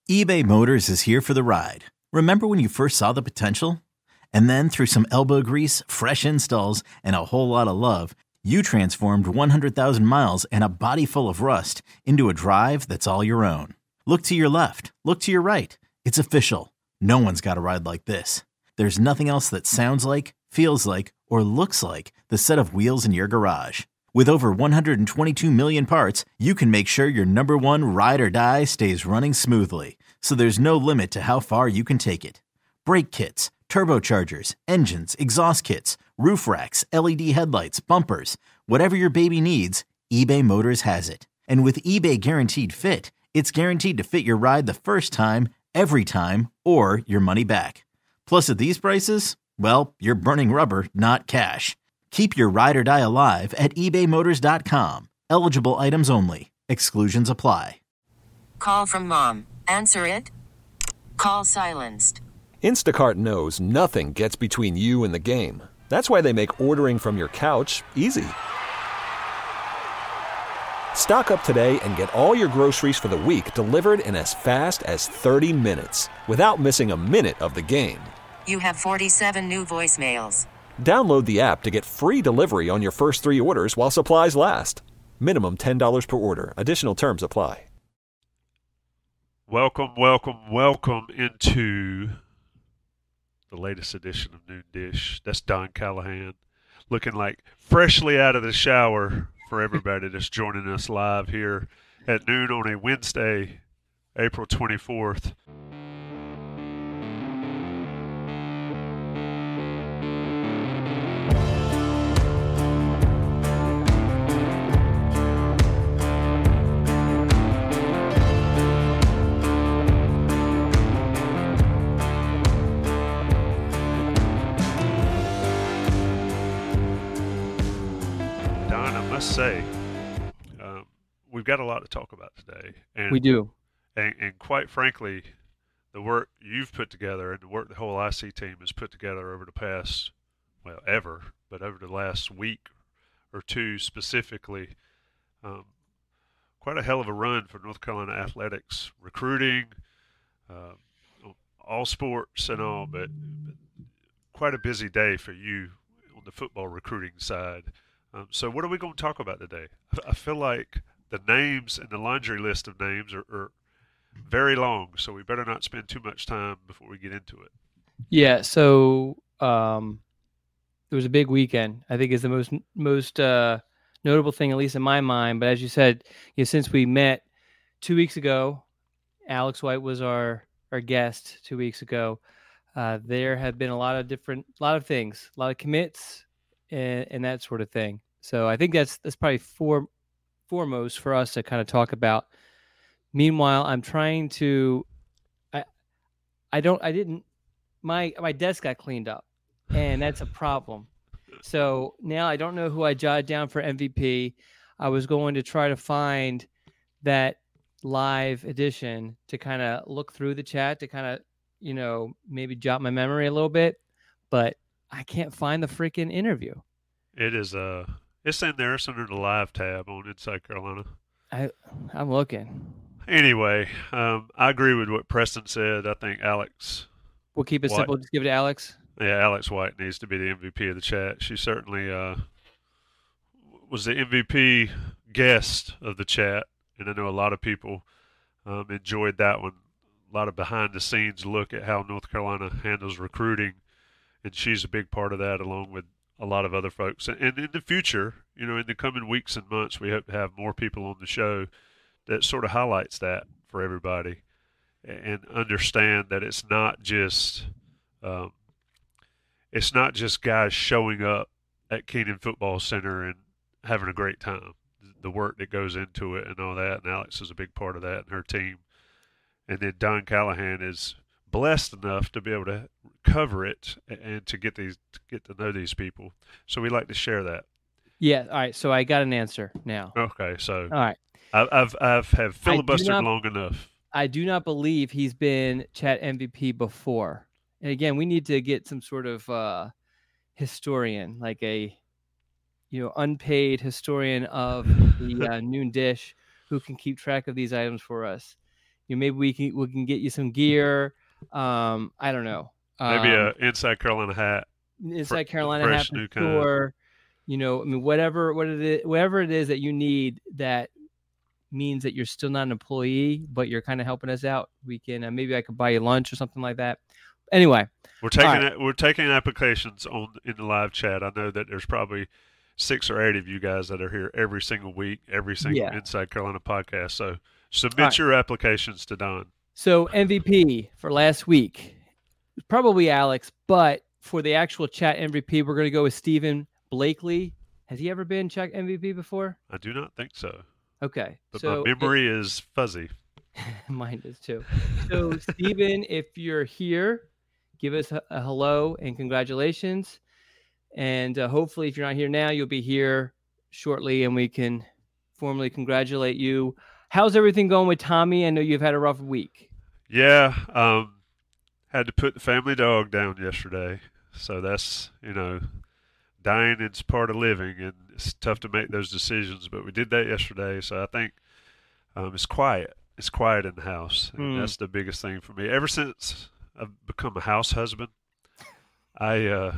eBay Motors is here for the ride. Remember when you first saw the potential? And then through some elbow grease, fresh installs, and a whole lot of love, you transformed 100,000 miles and a body full of rust into a drive that's all your own. Look to your left. Look to your right. It's official. No one's got a ride like this. There's nothing else that sounds like, feels like, or looks like the set of wheels in your garage. With over 122 million parts, you can make sure your number one ride or die stays running smoothly. So there's no limit to how far you can take it. Brake kits, turbochargers, engines, exhaust kits, roof racks, LED headlights, bumpers, whatever your baby needs, eBay Motors has it. And with eBay Guaranteed Fit, it's guaranteed to fit your ride the first time, every time, or your money back. Plus at these prices, well, you're burning rubber, not cash. Keep your ride or die alive at ebaymotors.com. Eligible items only. Exclusions apply. Call from mom. Answer it. Call silenced. Instacart knows nothing gets between you and the game. That's why they make ordering from your couch easy. Stock up today and get all your groceries for the week delivered in as fast as 30 minutes without missing a minute of the game. You have 47 new voicemails. Download the app to get free delivery on your first 3 orders while supplies last. Minimum $10 per order. Additional terms apply. Welcome into the latest edition of Noon Dish. That's Don Callahan, looking like freshly out of the shower for everybody that's joining us live here at noon on a Wednesday, April 24th. Say we've got a lot to talk about today, and we do, and quite frankly, the work you've put together and the work the whole IC team has put together over the past, over the last week or two specifically, quite a hell of a run for North Carolina athletics, recruiting, all sports and all, but quite a busy day for you on the football recruiting side. So what are we going to talk about today? I feel like the names and the laundry list of names are very long, so we better not spend too much time before we get into it. Yeah, so there was a big weekend, I think is the most notable thing, at least in my mind. But as you said, since we met 2 weeks ago, Alex White was our guest 2 weeks ago. There have been a lot of things, a lot of commits and that sort of thing. So I think that's probably foremost for us to kind of talk about. Meanwhile, I'm trying to. My desk got cleaned up, and that's a problem. So now I don't know who I jotted down for MVP. I was going to try to find that live edition to kind of look through the chat to kind of maybe jot my memory a little bit, but I can't find the freaking interview. It is it's in there. It's under the live tab on Inside Carolina. I'm looking. Anyway, I agree with what Preston said. I think Alex. We'll keep it simple. Just give it to Alex. Yeah, Alex White needs to be the MVP of the chat. She certainly was the MVP guest of the chat, and I know a lot of people enjoyed that one. A lot of behind-the-scenes look at how North Carolina handles recruiting, and she's a big part of that, along with a lot of other folks. And in the future, in the coming weeks and months, we hope to have more people on the show that sort of highlights that for everybody and understand that it's not just guys showing up at Keenan Football Center and having a great time. The work that goes into it and all that, and Alex is a big part of that and her team. And then Don Callahan is blessed enough to be able to cover it and to get to know these people. So we like to share that. Yeah. All right. So I got an answer now. Okay. So all right. I've have filibustered long enough. I do not believe he's been chat MVP before. And again, we need to get some sort of historian, like a unpaid historian of the Noon Dish, who can keep track of these items for us. maybe we can get you some gear. I don't know. Maybe a Inside Carolina hat. Inside Carolina hat fresh for new kind. sure. I mean, whatever it is that you need that means that you're still not an employee, but you're kind of helping us out. We can maybe I could buy you lunch or something like that. Anyway, we're taking applications in the live chat. I know that there's probably 6 or 8 of you guys that are here every single week, every single Inside Carolina podcast. So submit your applications to Don. So MVP for last week, probably Alex, but for the actual chat MVP, we're going to go with Stephen Blakely. Has he ever been chat MVP before? I do not think so. Okay. But my memory is fuzzy. Mine is too. So, Stephen, if you're here, give us a hello and congratulations. And hopefully, if you're not here now, you'll be here shortly and we can formally congratulate you. How's everything going with Tommy? I know you've had a rough week. Yeah. Had to put the family dog down yesterday. So that's, dying is part of living, and it's tough to make those decisions, but we did that yesterday. So I think it's quiet. It's quiet in the house, and that's the biggest thing for me. Ever since I've become a house husband, you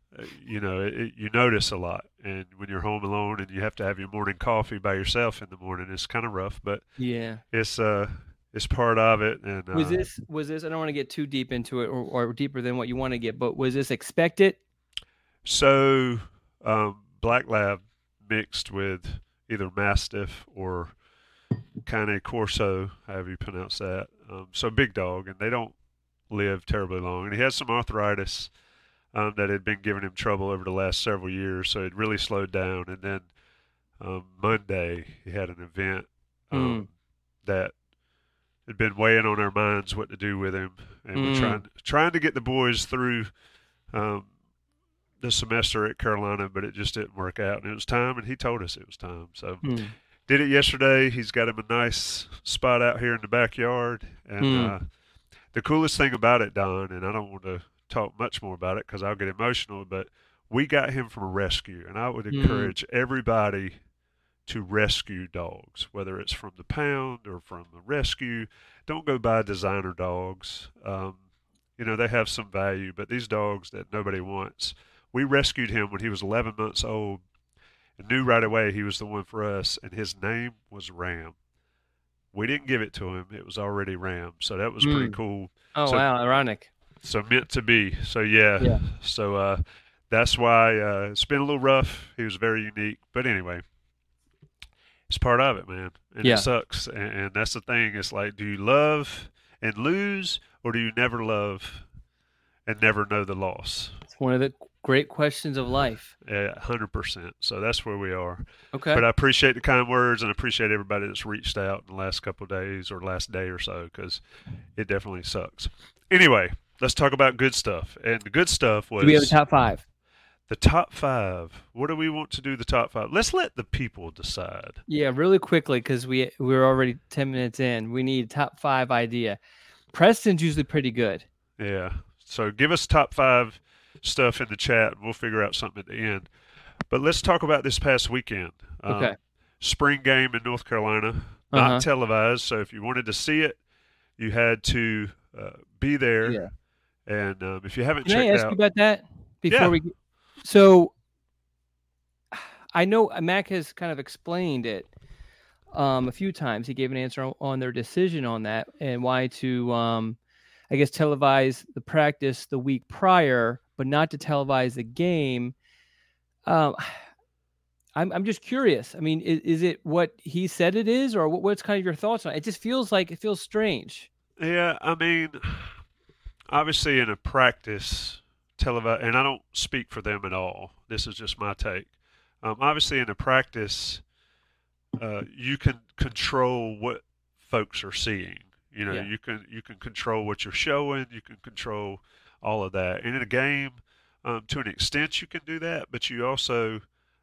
notice a lot. And when you're home alone and you have to have your morning coffee by yourself in the morning, it's kind of rough, but yeah, it's part of it. And was this? I don't want to get too deep into it or deeper than what you want to get, but was this expected? So, Black Lab mixed with either Mastiff or Cane Corso, however you pronounce that. So big dog, and they don't live terribly long. And he had some arthritis that had been giving him trouble over the last several years, so it really slowed down. And then Monday he had an event that had been weighing on our minds what to do with him, and we're trying to get the boys through the semester at Carolina, but it just didn't work out. And it was time, and he told us it was time. So did it yesterday. He's got him a nice spot out here in the backyard. And the coolest thing about it, Don, and I don't want to talk much more about it because I'll get emotional, but we got him from a rescue. And I would encourage everybody to rescue dogs, whether it's from the pound or from the rescue. Don't go buy designer dogs. They have some value, but these dogs that nobody wants. We rescued him when he was 11 months old and knew right away he was the one for us, and his name was Ram. We didn't give it to him. It was already Ram, so that was pretty cool. Oh, wow, ironic. So meant to be. So, yeah. So that's why it's been a little rough. He was very unique. But anyway, it's part of it, man, and it sucks. And that's the thing. It's like, do you love and lose, or do you never love and never know the loss? It's one of the great questions of life. Yeah, 100%. So that's where we are. Okay. But I appreciate the kind words, and I appreciate everybody that's reached out in the last couple of days or last day or so, because it definitely sucks. Anyway, let's talk about good stuff. And the good stuff was... Do we have a top 5? The top 5. What do we want to do the top 5? Let's let the people decide. Yeah, really quickly, because we're already 10 minutes in. We need a top 5 idea. Preston's usually pretty good. Yeah. So give us top 5 stuff in the chat, and we'll figure out something at the end. But let's talk about this past weekend. Okay. Spring game in North Carolina, not televised. So if you wanted to see it, you had to be there. Yeah. And if you haven't Can checked I ask out, you about that before we? So I know Mac has kind of explained it a few times. He gave an answer on their decision on that and why to, I guess, televise the practice the week prior, but not to televise the game. I'm just curious. I mean, is it what he said it is, or what's kind of your thoughts on it? It just feels strange. Yeah, I mean, obviously in a practice televised, and I don't speak for them at all. This is just my take. Obviously in a practice, you can control what folks are seeing. You can control what you're showing. You can control all of that. And in a game, to an extent, you can do that. But you also,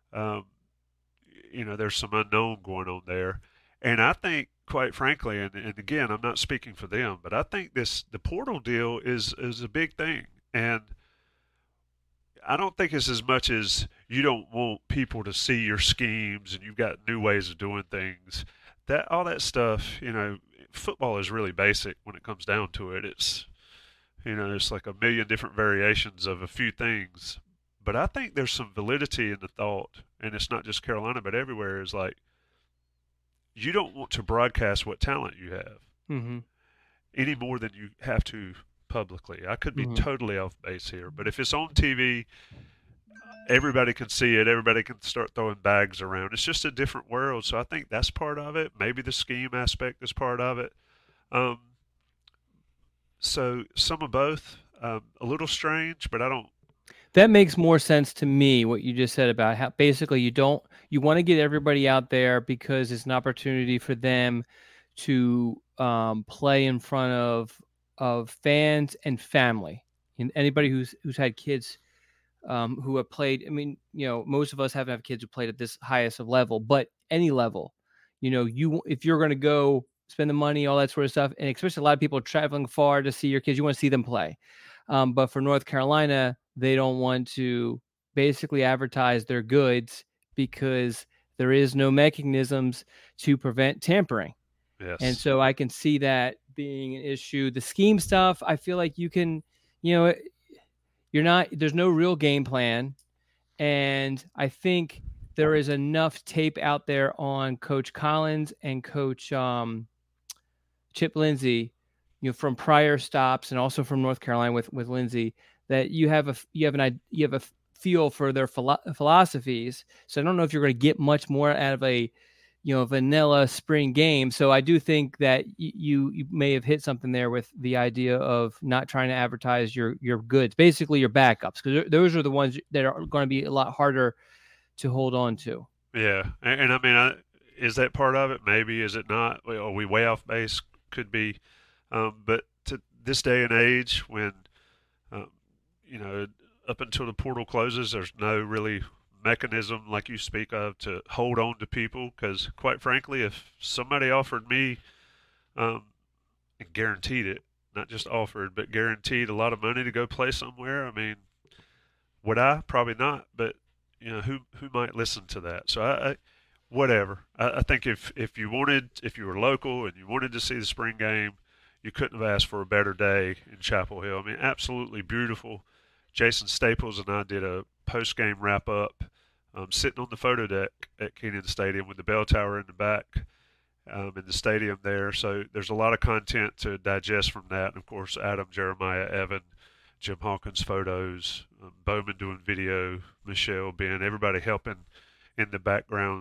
there's some unknown going on there. And I think, quite frankly, and again, I'm not speaking for them, but I think the portal deal is a big thing. And I don't think it's as much as you don't want people to see your schemes and you've got new ways of doing things. All that stuff, football is really basic when it comes down to it. It's, there's like a million different variations of a few things. But I think there's some validity in the thought, and it's not just Carolina, but everywhere, is like, you don't want to broadcast what talent you have Mm-hmm. any more than you have to publicly. I could be Mhm. totally off base here, but if it's on TV, everybody can see it. Everybody can start throwing bags around. It's just a different world. So I think that's part of it. Maybe the scheme aspect is part of it. Um, so some of both. A little strange, but I don't. That makes more sense to me, what you just said about how basically you want to get everybody out there because it's an opportunity for them to play in front of fans and family. And anybody who's had kids who have played. I mean, most of us haven't have kids who played at this highest of level, but any level, if you're going to go spend the money, all that sort of stuff, and especially a lot of people traveling far to see your kids, you want to see them play. But for North Carolina, they don't want to basically advertise their goods because there is no mechanisms to prevent tampering. Yes. And so I can see that being an issue. The scheme stuff, I feel like you can, there's no real game plan. And I think there is enough tape out there on Coach Collins and Coach Chip Lindsey, from prior stops and also from North Carolina with Lindsey, that you have a feel for their philosophies. So I don't know if you're going to get much more out of a vanilla spring game. So I do think that you may have hit something there with the idea of not trying to advertise your goods, basically your backups, because those are the ones that are going to be a lot harder to hold on to. Yeah, and I mean, is that part of it? Maybe. Is it not? Are we way off base? Could be. But to this day and age, when up until the portal closes, there's no really mechanism like you speak of to hold on to people. Because quite frankly, if somebody offered me and guaranteed it, not just offered, but guaranteed a lot of money to go play somewhere, I mean, would I? Probably not. But who might listen to that? So I whatever. I think if you were local and you wanted to see the spring game, you couldn't have asked for a better day in Chapel Hill. I mean, absolutely beautiful. Jason Staples and I did a post-game wrap-up sitting on the photo deck at Kenan Stadium with the bell tower in the back in the stadium there. So there's a lot of content to digest from that. And, of course, Adam, Jeremiah, Evan, Jim Hawkins photos, Bowman doing video, Michelle, Ben, everybody helping in the background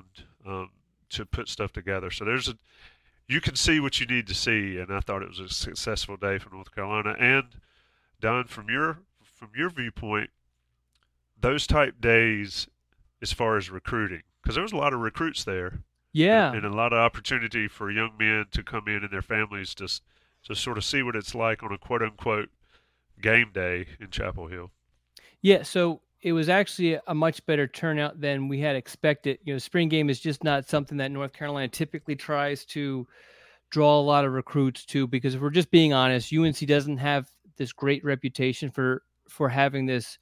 to put stuff together. So you can see what you need to see, and I thought it was a successful day for North Carolina. And Don, from your viewpoint, those type days as far as recruiting, because there was a lot of recruits there. Yeah. And a lot of opportunity for young men to come in and their families to sort of see what it's like on a quote-unquote game day in Chapel Hill. Yeah, so it was actually a much better turnout than we had expected. Spring game is just not something that North Carolina typically tries to draw a lot of recruits to, because if we're just being honest, UNC doesn't have this great reputation for having this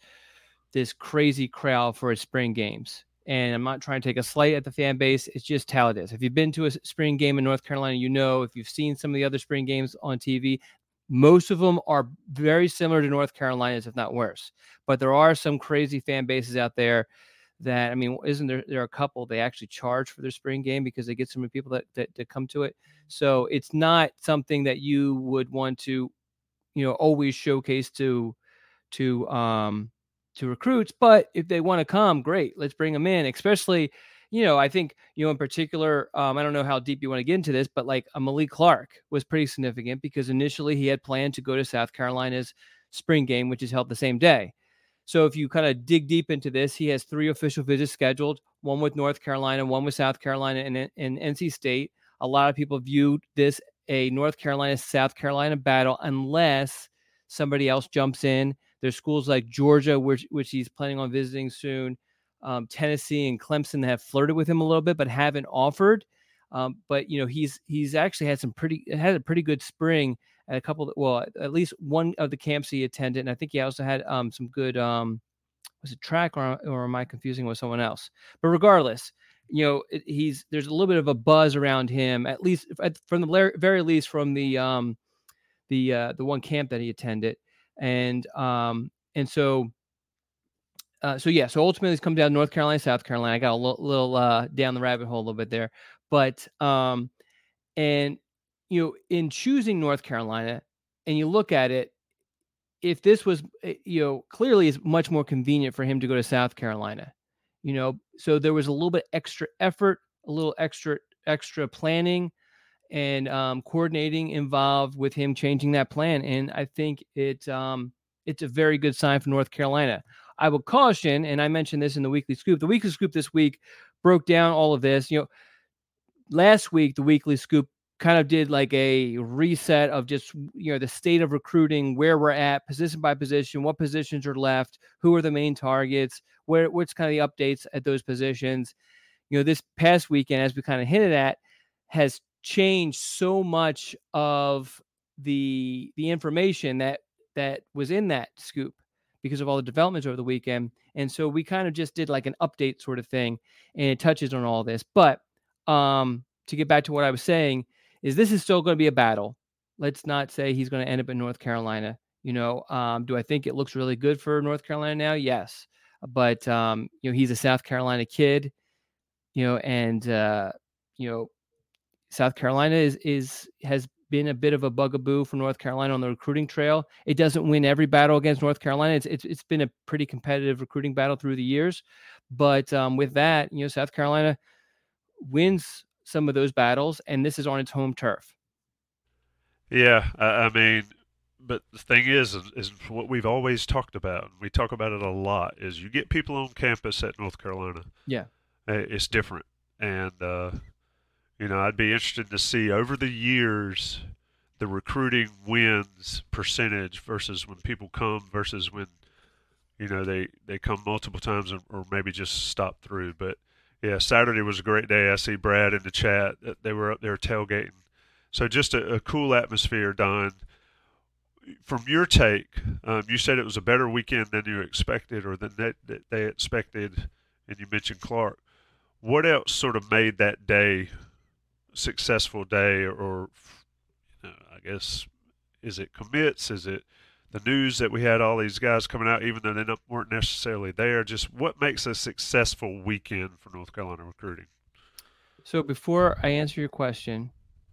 crazy crowd for its spring games. And I'm not trying to take a slight at the fan base. It's just how it is. If you've been to a spring game in North Carolina, if you've seen some of the other spring games on TV, most of them are very similar to North Carolina's, if not worse. But there are some crazy fan bases out there that, I mean, isn't there are a couple they actually charge for their spring game because they get so many people that come to it. So it's not something that you would want to, always showcase to recruits. But if they want to come, great, let's bring them in. Especially, I think, in particular, I don't know how deep you want to get into this, but like Malik Clark was pretty significant because initially he had planned to go to South Carolina's spring game, which is held the same day. So if you kind of dig deep into this, he has 3 official visits scheduled, one with North Carolina, one with South Carolina, and NC State. A lot of people viewed this a North Carolina-South Carolina battle unless somebody else jumps in. There's schools like Georgia, which he's planning on visiting soon. Tennessee and Clemson have flirted with him a little bit, but haven't offered. But he's actually had a pretty good spring at a couple. At least one of the camps he attended, and I think he also had some good. Was it track or am I confusing with someone else? But regardless, there's a little bit of a buzz around him, at least from the very least from the one camp that he attended, and so. So ultimately, it's come down to North Carolina, South Carolina. I got a little down the rabbit hole a little bit there, but and in choosing North Carolina, and you look at it, if this was clearly is much more convenient for him to go to South Carolina, so there was a little bit extra effort, a little extra planning and coordinating involved with him changing that plan, and I think it's a very good sign for North Carolina. I will caution, and I mentioned this in the Weekly Scoop. The Weekly Scoop this week broke down all of this. Last week, the Weekly Scoop kind of did like a reset of just, the state of recruiting, where we're at, position by position, what positions are left, who are the main targets, what's kind of the updates at those positions. This past weekend, as we kind of hinted at, has changed so much of the information that was in that scoop, because of all the developments over the weekend. And so we kind of just did like an update sort of thing, and it touches on all this. But to get back to what I was saying, is this is still going to be a battle. Let's not say he's going to end up in North Carolina. Do I think it looks really good for North Carolina now? Yes. But, he's a South Carolina kid, and South Carolina has been a bit of a bugaboo for North Carolina on the recruiting trail. It doesn't win every battle against North Carolina. It's been a pretty competitive recruiting battle through the years, but with that, South Carolina wins some of those battles, and this is on its home turf. Yeah, I mean, but the thing is what we've always talked about, and we talk about it a lot, is you get people on campus at North Carolina. Yeah, it's different, and I'd be interested to see over the years the recruiting wins percentage versus when people come versus when, they come multiple times or maybe just stop through. But, yeah, Saturday was a great day. I see Brad in the chat. They were up there tailgating. So just a cool atmosphere, Don. From your take, you said it was a better weekend than you expected or than they expected, and you mentioned Clark. What else sort of made that day successful day, or I guess, is it commits? Is it the news that we had all these guys coming out even though they weren't necessarily there? Just what makes a successful weekend for North Carolina recruiting? So before I answer your question,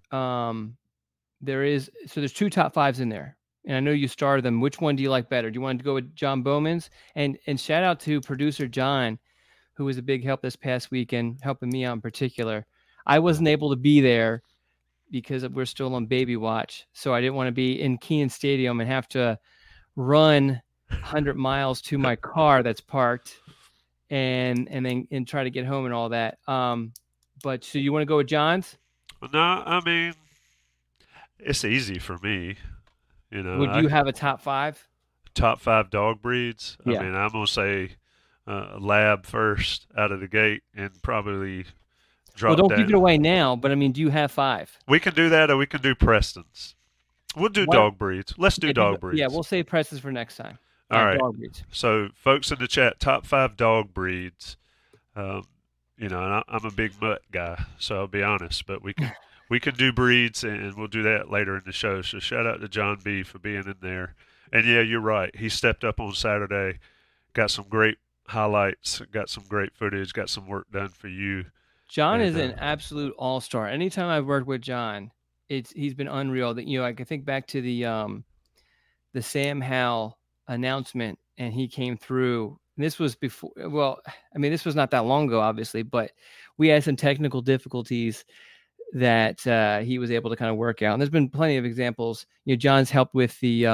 there's two top fives in there, and I know you started them. Which one do you like better? Do you want to go with John Bowman's? And shout out to producer John, who was a big help this past weekend, helping me out in particular. I wasn't able to be there because we're still on baby watch. So I didn't want to be in Kenan Stadium and have to run 100 miles to my car that's parked and then try to get home and all that. But so you want to go with John's? No, I mean, it's easy for me. Would you have a top five? Top five dog breeds? Yeah. I mean, I'm going to say Lab first out of the gate, and probably drop don't down. give it away now, but I mean, do you have five? We can do that, or we can do Preston's. We'll do dog breeds. Let's do dog breeds. Yeah, we'll save Preston's for next time. All right. Dog breeds. So, folks in the chat, top five dog breeds. And I'm a big mutt guy, so I'll be honest, but we can do breeds, and we'll do that later in the show. So shout out to John B for being in there. And yeah, you're right. He stepped up on Saturday, got some great highlights, got some great footage, got some work done for you. John is an absolute all-star. Anytime I've worked with John, he's been unreal. That I can think back to the Sam Howell announcement, and he came through. This was before. Well, I mean, this was not that long ago, obviously, but we had some technical difficulties that he was able to kind of work out. And there's been plenty of examples. John's helped with the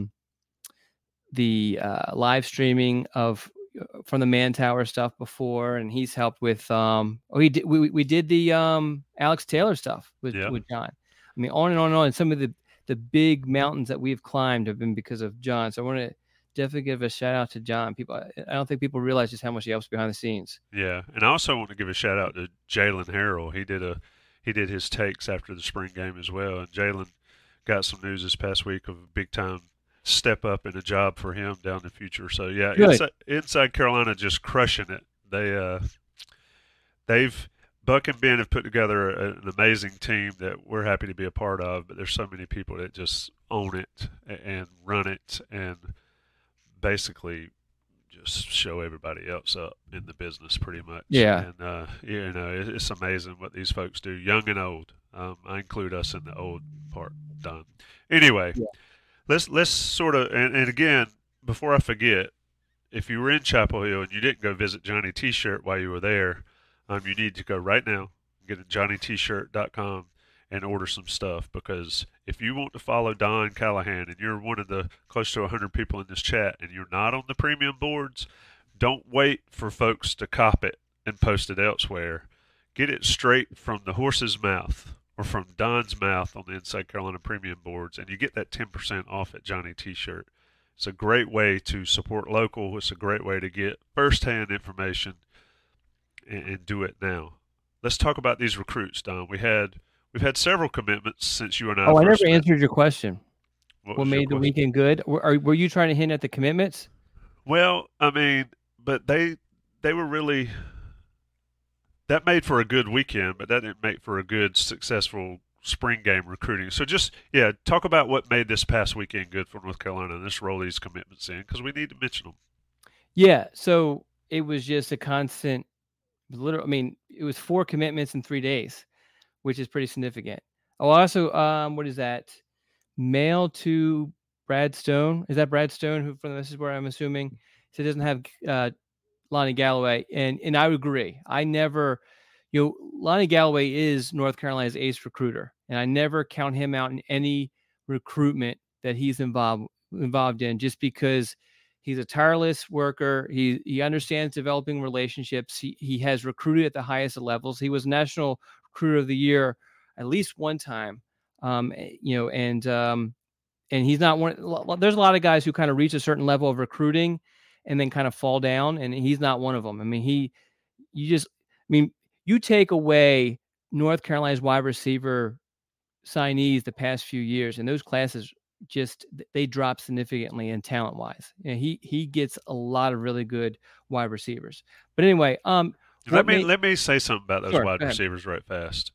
live streaming from the Man Tower stuff before, and he's helped with we did the Alex Taylor stuff with John. I mean, on and on and on. And some of the big mountains that we've climbed have been because of John. So I want to definitely give a shout out to John. I don't think people realize just how much he helps behind the scenes. Yeah, and I also want to give a shout out to Jalen Harrell. He did his takes after the spring game as well, and Jalen got some news this past week of a big time step up in a job for him down the future. So yeah, inside Carolina just crushing it. They've Buck and Ben have put together an amazing team that we're happy to be a part of, but there's so many people that just own it and run it and basically just show everybody else up in the business pretty much. Yeah. And, it's amazing what these folks do, young and old. I include us in the old part, Don. Anyway, let's sort of, and again, before I forget, if you were in Chapel Hill and you didn't go visit Johnny T-Shirt while you were there, you need to go right now, get to johnnytshirt.com and order some stuff, because if you want to follow Don Callahan and you're one of the close to 100 people in this chat and you're not on the premium boards, don't wait for folks to cop it and post it elsewhere. Get it straight from the horse's mouth or from Don's mouth on the Inside Carolina premium boards, and you get that 10% off at Johnny T-Shirt. It's a great way to support local. It's a great way to get firsthand information and do it now. Let's talk about these recruits, Don. We've had several commitments since you and I. Oh, I first never met. answered your question. What made the weekend good? Were you trying to hint at the commitments? Well, I mean, but they were really, that made for a good weekend, but that didn't make for a good, successful spring game recruiting. So just, talk about what made this past weekend good for North Carolina, and let's roll these commitments in because we need to mention them. Yeah, so it was just a constant, it was 4 commitments in 3 days, which is pretty significant. Oh, also, what is that? Mail to Brad Stone. Is that Brad Stone who from This Is Where I'm assuming? So it doesn't have Lonnie Galloway. And I would agree. I never, Lonnie Galloway is North Carolina's ace recruiter. And I never count him out in any recruitment that he's involved in, just because he's a tireless worker. He understands developing relationships. He has recruited at the highest levels. He was National Recruiter of the Year at least one time. And he's not one. There's a lot of guys who kind of reach a certain level of recruiting and then kind of fall down, and he's not one of them. I mean, you take away North Carolina's wide receiver signees the past few years, and those classes they drop significantly in talent wise. He gets a lot of really good wide receivers. But anyway, let me say something about those wide receivers right fast.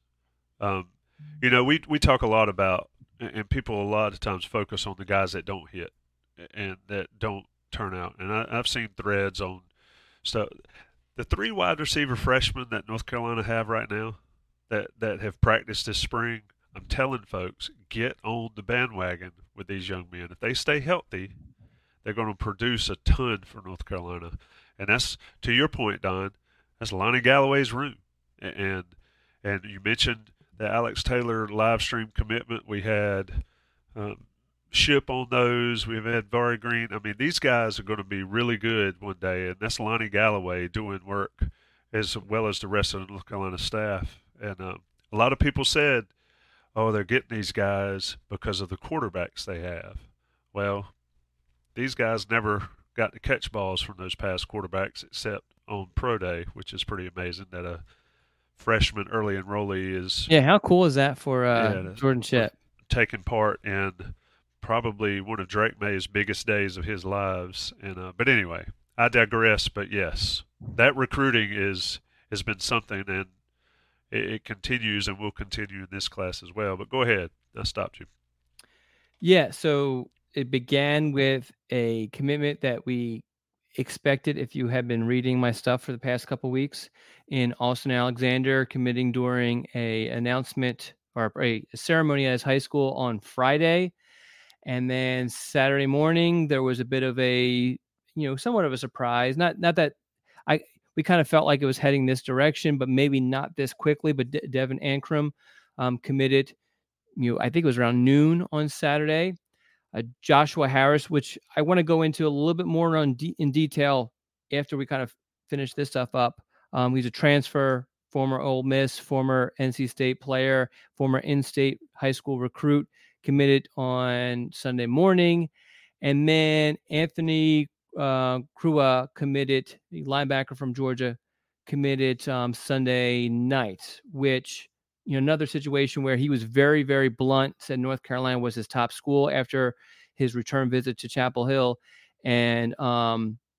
We talk a lot about, and people a lot of times focus on the guys that don't hit and that don't turn out. And I've seen threads on stuff. The 3 wide receiver freshmen that North Carolina have right now that have practiced this spring, I'm telling folks, get on the bandwagon with these young men. If they stay healthy, they're going to produce a ton for North Carolina. And that's, to your point, Don, that's Lonnie Galloway's room. And you mentioned the Alex Taylor live stream commitment. We had Ship on those. We've had Vari Green. I mean, these guys are going to be really good one day, and that's Lonnie Galloway doing work as well as the rest of the North Carolina staff. And a lot of people said, they're getting these guys because of the quarterbacks they have. Well, these guys never got to catch balls from those past quarterbacks except on Pro Day, which is pretty amazing that a freshman early enrollee is. Yeah, how cool is that for Jordan Ship? Taking part in probably one of Drake May's biggest days of his lives. And but anyway, I digress. But yes, that recruiting has been something, and it continues and will continue in this class as well. But go ahead. I stopped you. Yeah, so it began with a commitment that we expected if you have been reading my stuff for the past couple of weeks, in Austin Alexander committing during a announcement or a ceremony at his high school on Friday. And then Saturday morning, there was a bit of a, somewhat of a surprise. Not that we kind of felt like it was heading this direction, but maybe not this quickly. But Devin Ankrum committed, I think it was around noon on Saturday. Joshua Harris, which I want to go into a little bit more in detail after we kind of finish this stuff up. He's a transfer, former Ole Miss, former NC State player, former in-state high school recruit, committed on Sunday morning. And then Anthony Krua committed, the linebacker from Georgia, committed Sunday night, which, another situation where he was very, very blunt, said North Carolina was his top school after his return visit to Chapel Hill. And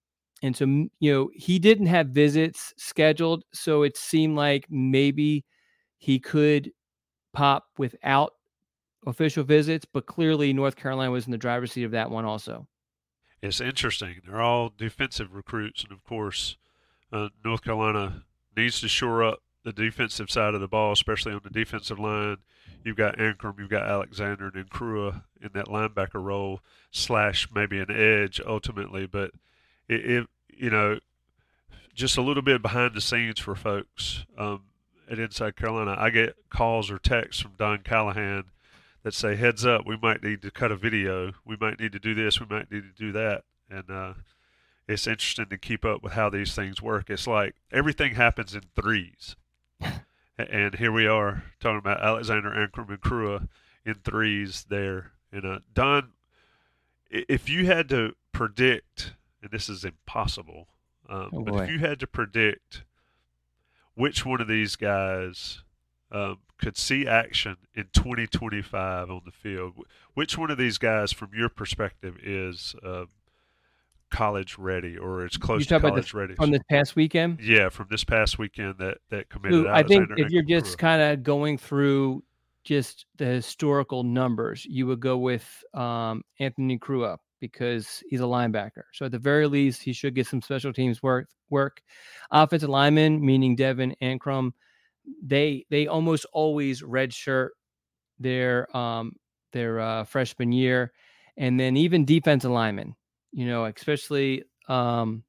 And so, he didn't have visits scheduled. So it seemed like maybe he could pop without official visits, but clearly North Carolina was in the driver's seat of that one also. It's interesting. They're all defensive recruits, and of course, North Carolina needs to shore up the defensive side of the ball, especially on the defensive line. You've got Ankrum, you've got Alexander, and then Krua in that linebacker role / maybe an edge ultimately. But it just a little bit behind the scenes for folks at Inside Carolina. I get calls or texts from Don Callahan that say, heads up, we might need to cut a video. We might need to do this. We might need to do that. And it's interesting to keep up with how these things work. It's like everything happens in threes. And here we are talking about Alexander, Ankrum, and Krua in threes there. And Don, if you had to predict, and this is impossible, but if you had to predict which one of these guys could see action in 2025 on the field, which one of these guys, from your perspective, is college ready or is close to college ready? From this past weekend? Yeah, from this past weekend that committed. I think if you're just kind of going through just the historical numbers, you would go with Anthony Krua because he's a linebacker. So at the very least, he should get some special teams work. Offensive linemen, meaning Devin Ankrum, they almost always redshirt their freshman year, and then even defensive linemen, especially Devin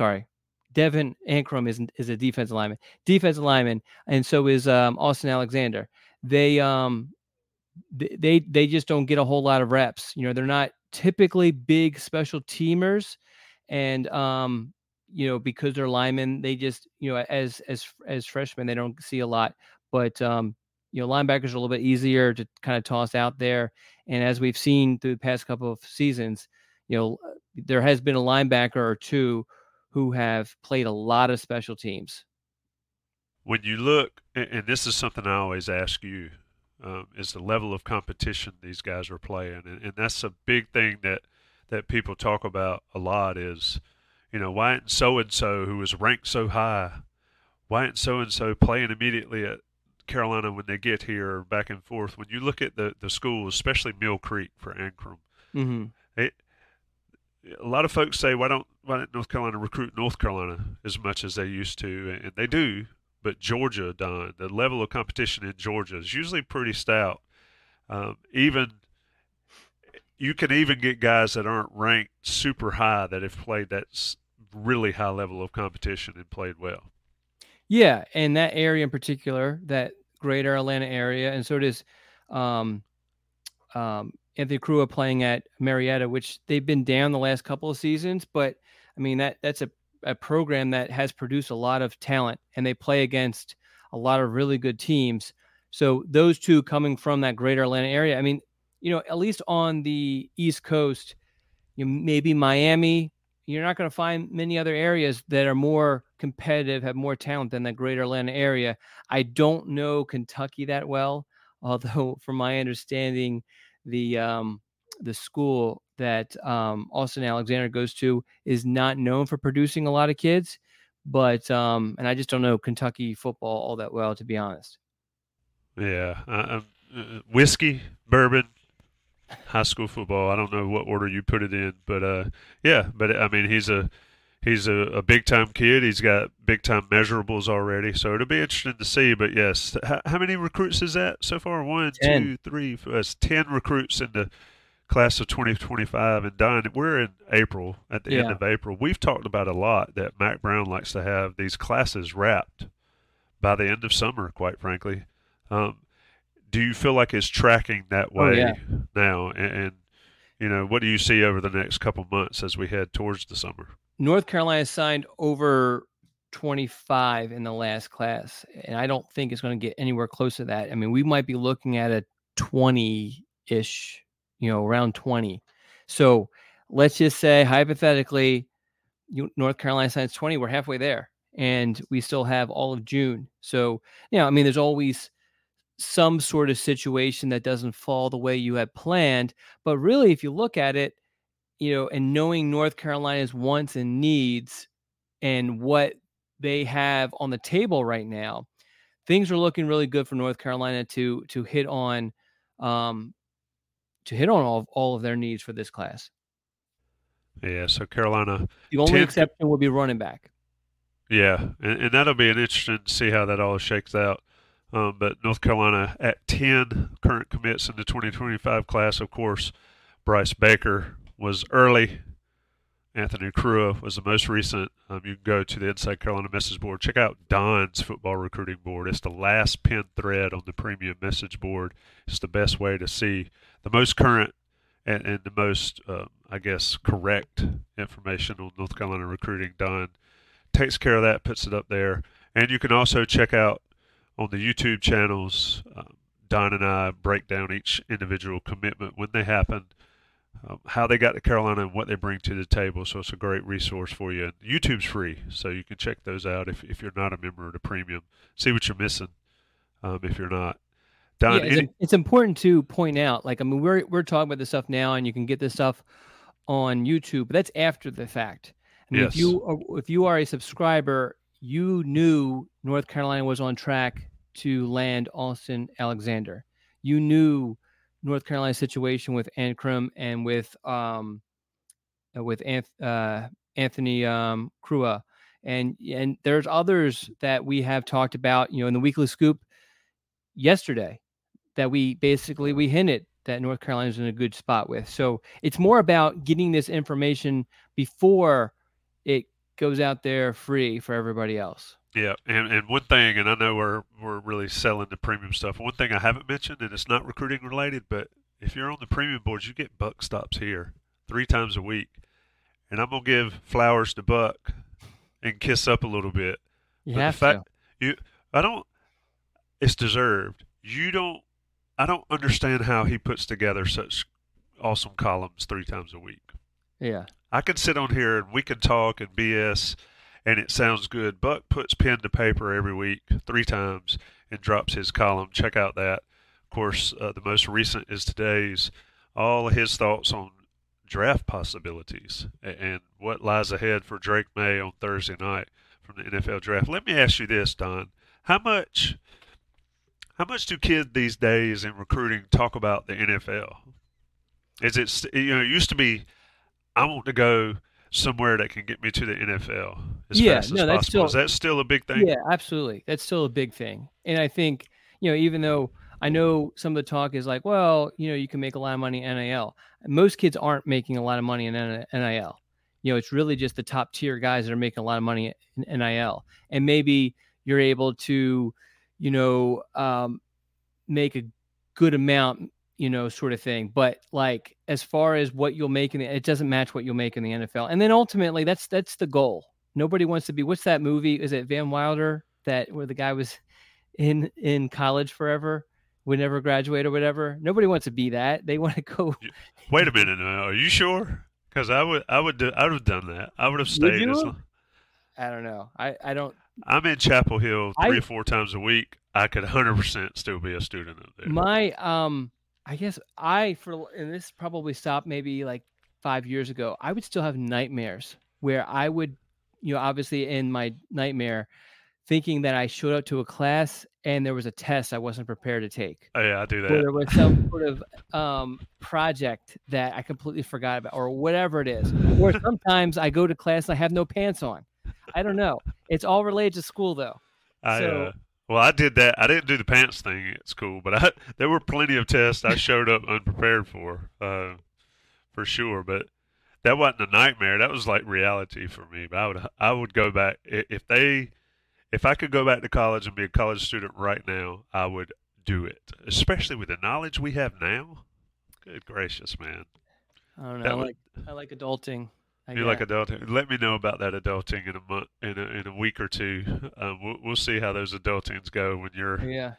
Ankrum is a defensive lineman, and so is Austin Alexander. They just don't get a whole lot of reps. They're not typically big special teamers, and because they're linemen, they just, as freshmen, they don't see a lot. But, linebackers are a little bit easier to kind of toss out there. And as we've seen through the past couple of seasons, there has been a linebacker or two who have played a lot of special teams. When you look, and this is something I always ask you, is the level of competition these guys are playing. And that's a big thing that people talk about a lot is, why isn't so-and-so, who was ranked so high, why isn't so-and-so playing immediately at Carolina when they get here, or back and forth? When you look at the schools, especially Mill Creek for Ankrum, a lot of folks say, why didn't North Carolina recruit North Carolina as much as they used to? And they do, but Georgia, Don, the level of competition in Georgia is usually pretty stout. You can even get guys that aren't ranked super high that have played that really high level of competition and played well. Yeah, and that area in particular, that greater Atlanta area, and so does Anthony Krua playing at Marietta, which they've been down the last couple of seasons. But, I mean, that's a program that has produced a lot of talent, and they play against a lot of really good teams. So those two coming from that greater Atlanta area, I mean, at least on the East Coast, maybe Miami, you're not going to find many other areas that are more competitive, have more talent than the greater Atlanta area. I don't know Kentucky that well, although from my understanding, the school that Austin Alexander goes to is not known for producing a lot of kids, but and I just don't know Kentucky football all that well, to be honest. Yeah, whiskey, bourbon, high school football. I don't know what order you put it in, but I mean, he's a big time kid. He's got big time measurables already, so it'll be interesting to see. But yes, how many recruits is that so far? 1, 2, 3, 4. That's 10 recruits in the class of 2025. And Don, we're in April, at the end of April. We've talked about a lot that Mack Brown likes to have these classes wrapped by the end of summer, quite frankly. Do you feel like it's tracking that way now? And what do you see over the next couple months as we head towards the summer? North Carolina signed over 25 in the last class, and I don't think it's going to get anywhere close to that. I mean, we might be looking at a 20-ish, around 20. So let's just say, hypothetically, North Carolina signs 20. We're halfway there, and we still have all of June. So, I mean, there's always some sort of situation that doesn't fall the way you had planned. But really, if you look at it, and knowing North Carolina's wants and needs and what they have on the table right now, things are looking really good for North Carolina to hit on all of their needs for this class. Yeah, so Carolina. The only exception will be running back. Yeah, and that'll be an interesting to see how that all shakes out. But North Carolina at 10 current commits in the 2025 class. Of course, Bryce Baker was early. Anthony Crua was the most recent. You can go to the Inside Carolina message board. Check out Don's football recruiting board. It's the last pinned thread on the premium message board. It's the best way to see the most current and the most, correct information on North Carolina recruiting. Don takes care of that, puts it up there. And you can also check out on the YouTube channels, Don and I break down each individual commitment when they happen, how they got to Carolina and what they bring to the table. So it's a great resource for you. And YouTube's free, so you can check those out if you're not a member of the premium. See what you're missing if you're not. Don, it's important to point out, we're talking about this stuff now, and you can get this stuff on YouTube, but that's after the fact. I mean, yes. if you are a subscriber, you knew North Carolina was on track to land Austin Alexander. You knew North Carolina's situation with Ankrum and with Anthony Crua, and there's others that we have talked about, in the Weekly Scoop yesterday, that we hinted that North Carolina's in a good spot with. So it's more about getting this information before it goes out there free for everybody else. Yeah, and one thing, and I know we're really selling the premium stuff. One thing I haven't mentioned, and it's not recruiting related, but if you're on the premium boards, you get Buck stops here 3 times a week, and I'm gonna give flowers to Buck and kiss up a little bit. You have to. It's deserved. I don't understand how he puts together such awesome columns 3 times a week. Yeah. I could sit on here and we could talk and BS, and it sounds good. Buck puts pen to paper every week 3 times and drops his column. Check out that. Of course, the most recent is today's, all of his thoughts on draft possibilities and what lies ahead for Drake May on Thursday night from the NFL draft. Let me ask you this, Don. How much do kids these days in recruiting talk about the NFL? Is it, it used to be, I want to go somewhere that can get me to the NFL as fast as possible. Is that still a big thing? Yeah, absolutely. That's still a big thing. And I think, even though I know some of the talk is like, well, you can make a lot of money in NIL. Most kids aren't making a lot of money in NIL. It's really just the top tier guys that are making a lot of money in NIL. And maybe you're able to, make a good amount, sort of thing. But like, as far as what you'll make it doesn't match what you'll make in the NFL. And then ultimately that's the goal. Nobody wants to be, what's that movie? Is it Van Wilder where the guy was in college forever, would never graduate or whatever? Nobody wants to be that. They want to go. Wait a minute. Are you sure? Because I would have done that. I would have stayed. I don't know. I don't. I'm in Chapel Hill 3 or 4 times a week. I could 100% still be a student up there. I guess and this probably stopped maybe like 5 years ago. I would still have nightmares where I would, obviously in my nightmare, thinking that I showed up to a class and there was a test I wasn't prepared to take. Oh yeah, I do that. Or there was some sort of project that I completely forgot about, or whatever it is. Or sometimes I go to class and I have no pants on. I don't know. It's all related to school though. Well, I did that. I didn't do the pants thing at school, but there were plenty of tests I showed up unprepared for sure. But that wasn't a nightmare. That was like reality for me. But I would go back if I could go back to college and be a college student right now. I would do it, especially with the knowledge we have now. Good gracious, man! I don't know. I like adulting. You like adulting? Let me know about that adulting in a month, in a week or two. We'll see how those adultings go when you're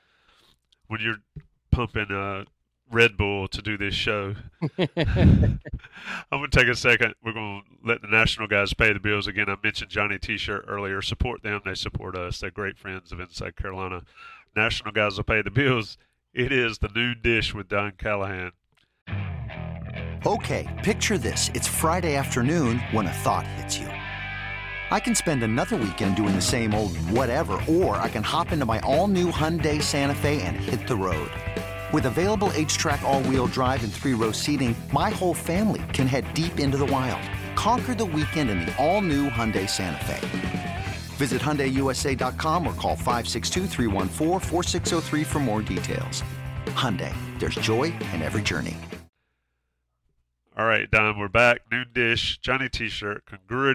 pumping Red Bull to do this show. I'm gonna take a second. We're gonna let the national guys pay the bills again. I mentioned Johnny T-shirt earlier. Support them; they support us. They're great friends of Inside Carolina. National guys will pay the bills. It is the noon dish with Don Callahan. Okay, picture this. It's Friday afternoon when a thought hits you. I can spend another weekend doing the same old whatever, or I can hop into my all-new Hyundai Santa Fe and hit the road. With available H-Track all-wheel drive and 3-row seating, my whole family can head deep into the wild. Conquer the weekend in the all-new Hyundai Santa Fe. Visit HyundaiUSA.com or call 562-314-4603 for more details. Hyundai, there's joy in every journey. All right, Don, we're back. Noon Dish, Johnny T-shirt,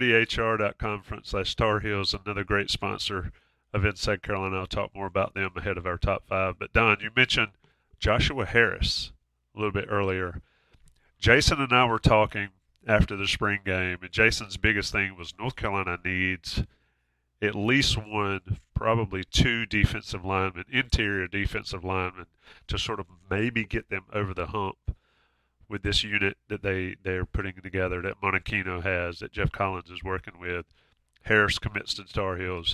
congruityhr.com/Tar Heels, another great sponsor of Inside Carolina. I'll talk more about them ahead of our top five. But, Don, you mentioned Joshua Harris a little bit earlier. Jason and I were talking after the spring game, and Jason's biggest thing was North Carolina needs at least one, probably two defensive linemen, interior defensive linemen, to sort of maybe get them over the hump with this unit that they're putting together, that Monachino has, that Jeff Collins is working with. Harris commits to the Tar Heels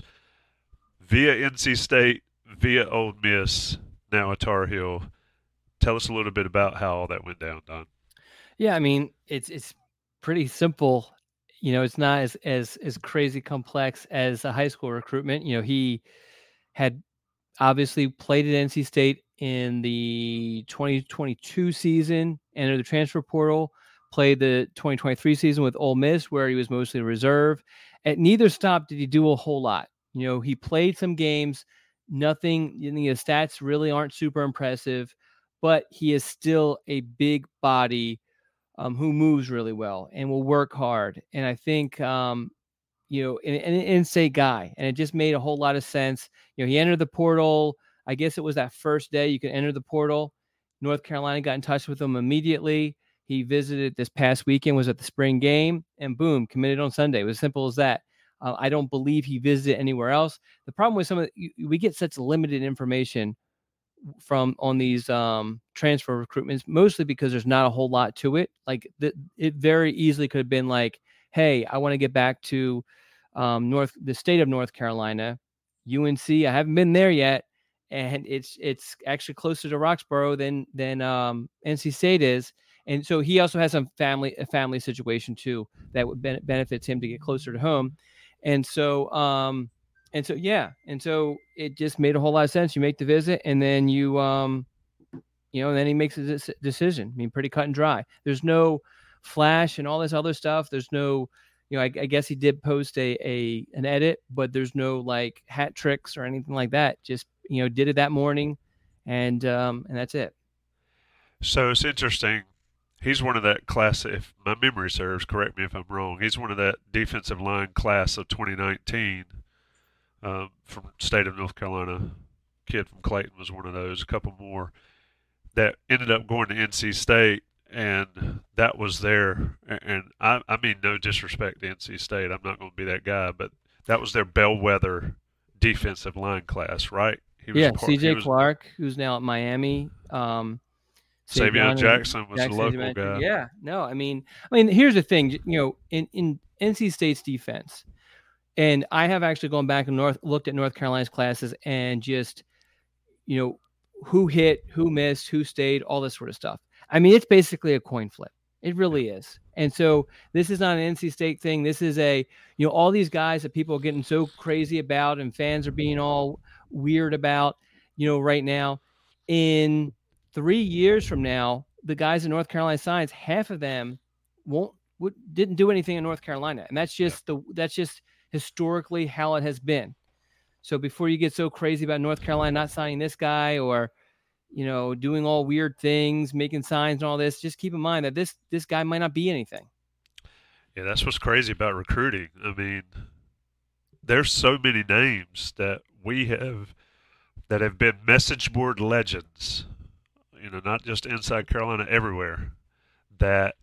via NC State, via Ole Miss, now a Tar Heel. Tell us a little bit about how all that went down, Don. Yeah, I mean, it's pretty simple. You know, it's not as crazy complex as a high school recruitment. You know, he had obviously played at NC State in the 2022 season, entered the transfer portal, played the 2023 season with Ole Miss, where he was mostly a reserve. At neither stop did he do a whole lot. You know, he played some games, nothing, you know, the stats really aren't super impressive, but he is still a big body who moves really well and will work hard. And I think, you know, an in-state guy, and it just made a whole lot of sense. You know, he entered the portal. I guess it was that first day you could enter the portal. North Carolina got in touch with him immediately. He visited this past weekend, was at the spring game, and boom, committed on Sunday. It was as simple as that. I don't believe he visited anywhere else. The problem with we get such limited information on these transfer recruitments, mostly because there's not a whole lot to it. Like it very easily could have been like, hey, I want to get back to the state of North Carolina, UNC. I haven't been there yet, and it's actually closer to Roxborough than NC State is. And so he also has a family situation too that would benefits him to get closer to home. And so it just made a whole lot of sense. You make the visit, and then and then he makes a decision. I mean, pretty cut and dry. There's no flash and all this other stuff. There's no, you know, I guess he did post an edit, but there's no like hat tricks or anything like that. Just, you know, did it that morning, and that's it. So it's interesting. He's one of that class, if my memory serves, correct me if I'm wrong, he's one of that defensive line class of 2019 from state of North Carolina. Kid from Clayton was one of those, a couple more that ended up going to NC State, and that was their, and I mean no disrespect to NC State, I'm not going to be that guy, but that was their bellwether defensive line class, right? CJ Clark, who's now at Miami. Savion Jackson was a local guy. Yeah, no, I mean, here's the thing, you know, in NC State's defense, and I have actually gone back and looked at North Carolina's classes and just, you know, who hit, who missed, who stayed, all this sort of stuff. I mean, it's basically a coin flip. It really is. And so this is not an NC State thing. This is all these guys that people are getting so crazy about and fans are being all weird about, you know, right now. In 3 years from now, the guys in North Carolina signs, half of them didn't do anything in North Carolina. And that's just historically how it has been. So before you get so crazy about North Carolina not signing this guy or, you know, doing all weird things, making signs and all this, just keep in mind that this guy might not be anything. Yeah, that's what's crazy about recruiting. I mean, there's so many names that we have that have been message board legends, you know, not just inside Carolina, everywhere, that,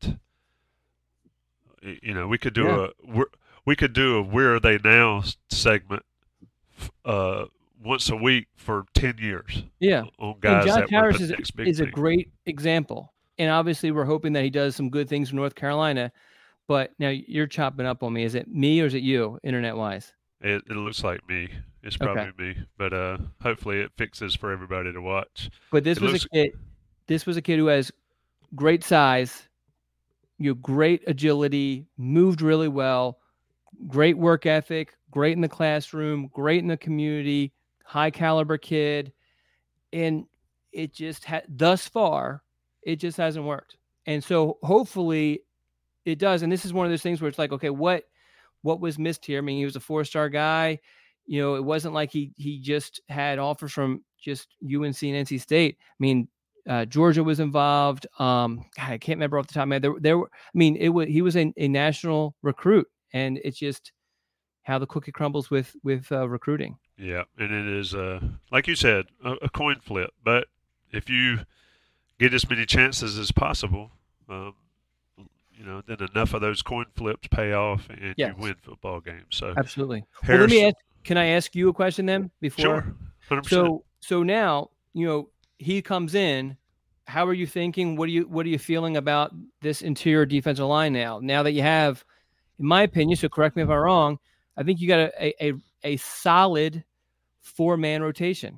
you know, we could do a Where Are They Now segment once a week for 10 years. Yeah. On guys and Josh that Harris were the next big is a thing. great example. And obviously we're hoping that he does some good things in North Carolina. But now you're chopping up on me. Is it me or is it you, internet-wise? It looks like me. It's probably me. But hopefully it fixes for everybody to watch. But this was a kid who has great size, great agility, moved really well, great work ethic, great in the classroom, great in the community, high caliber kid. And it just thus far, it just hasn't worked. And so hopefully it does. And this is one of those things where it's like, okay, what was missed here? I mean, he was a 4-star guy. It wasn't like he just had offers from just UNC and NC State. I mean, Georgia was involved. I can't remember off the top of my head. He was a national recruit, and it's just how the cookie crumbles with recruiting. Yeah, and it is, like you said, a coin flip. But if you get as many chances as possible, then enough of those coin flips pay off, and you win football games. So absolutely. Well, can I ask you a question then? Before? Sure. 100%. So now he comes in. How are you thinking? What are you feeling about this interior defensive line now? Now that you have, in my opinion, so correct me if I'm wrong, I think you got a solid 4-man rotation.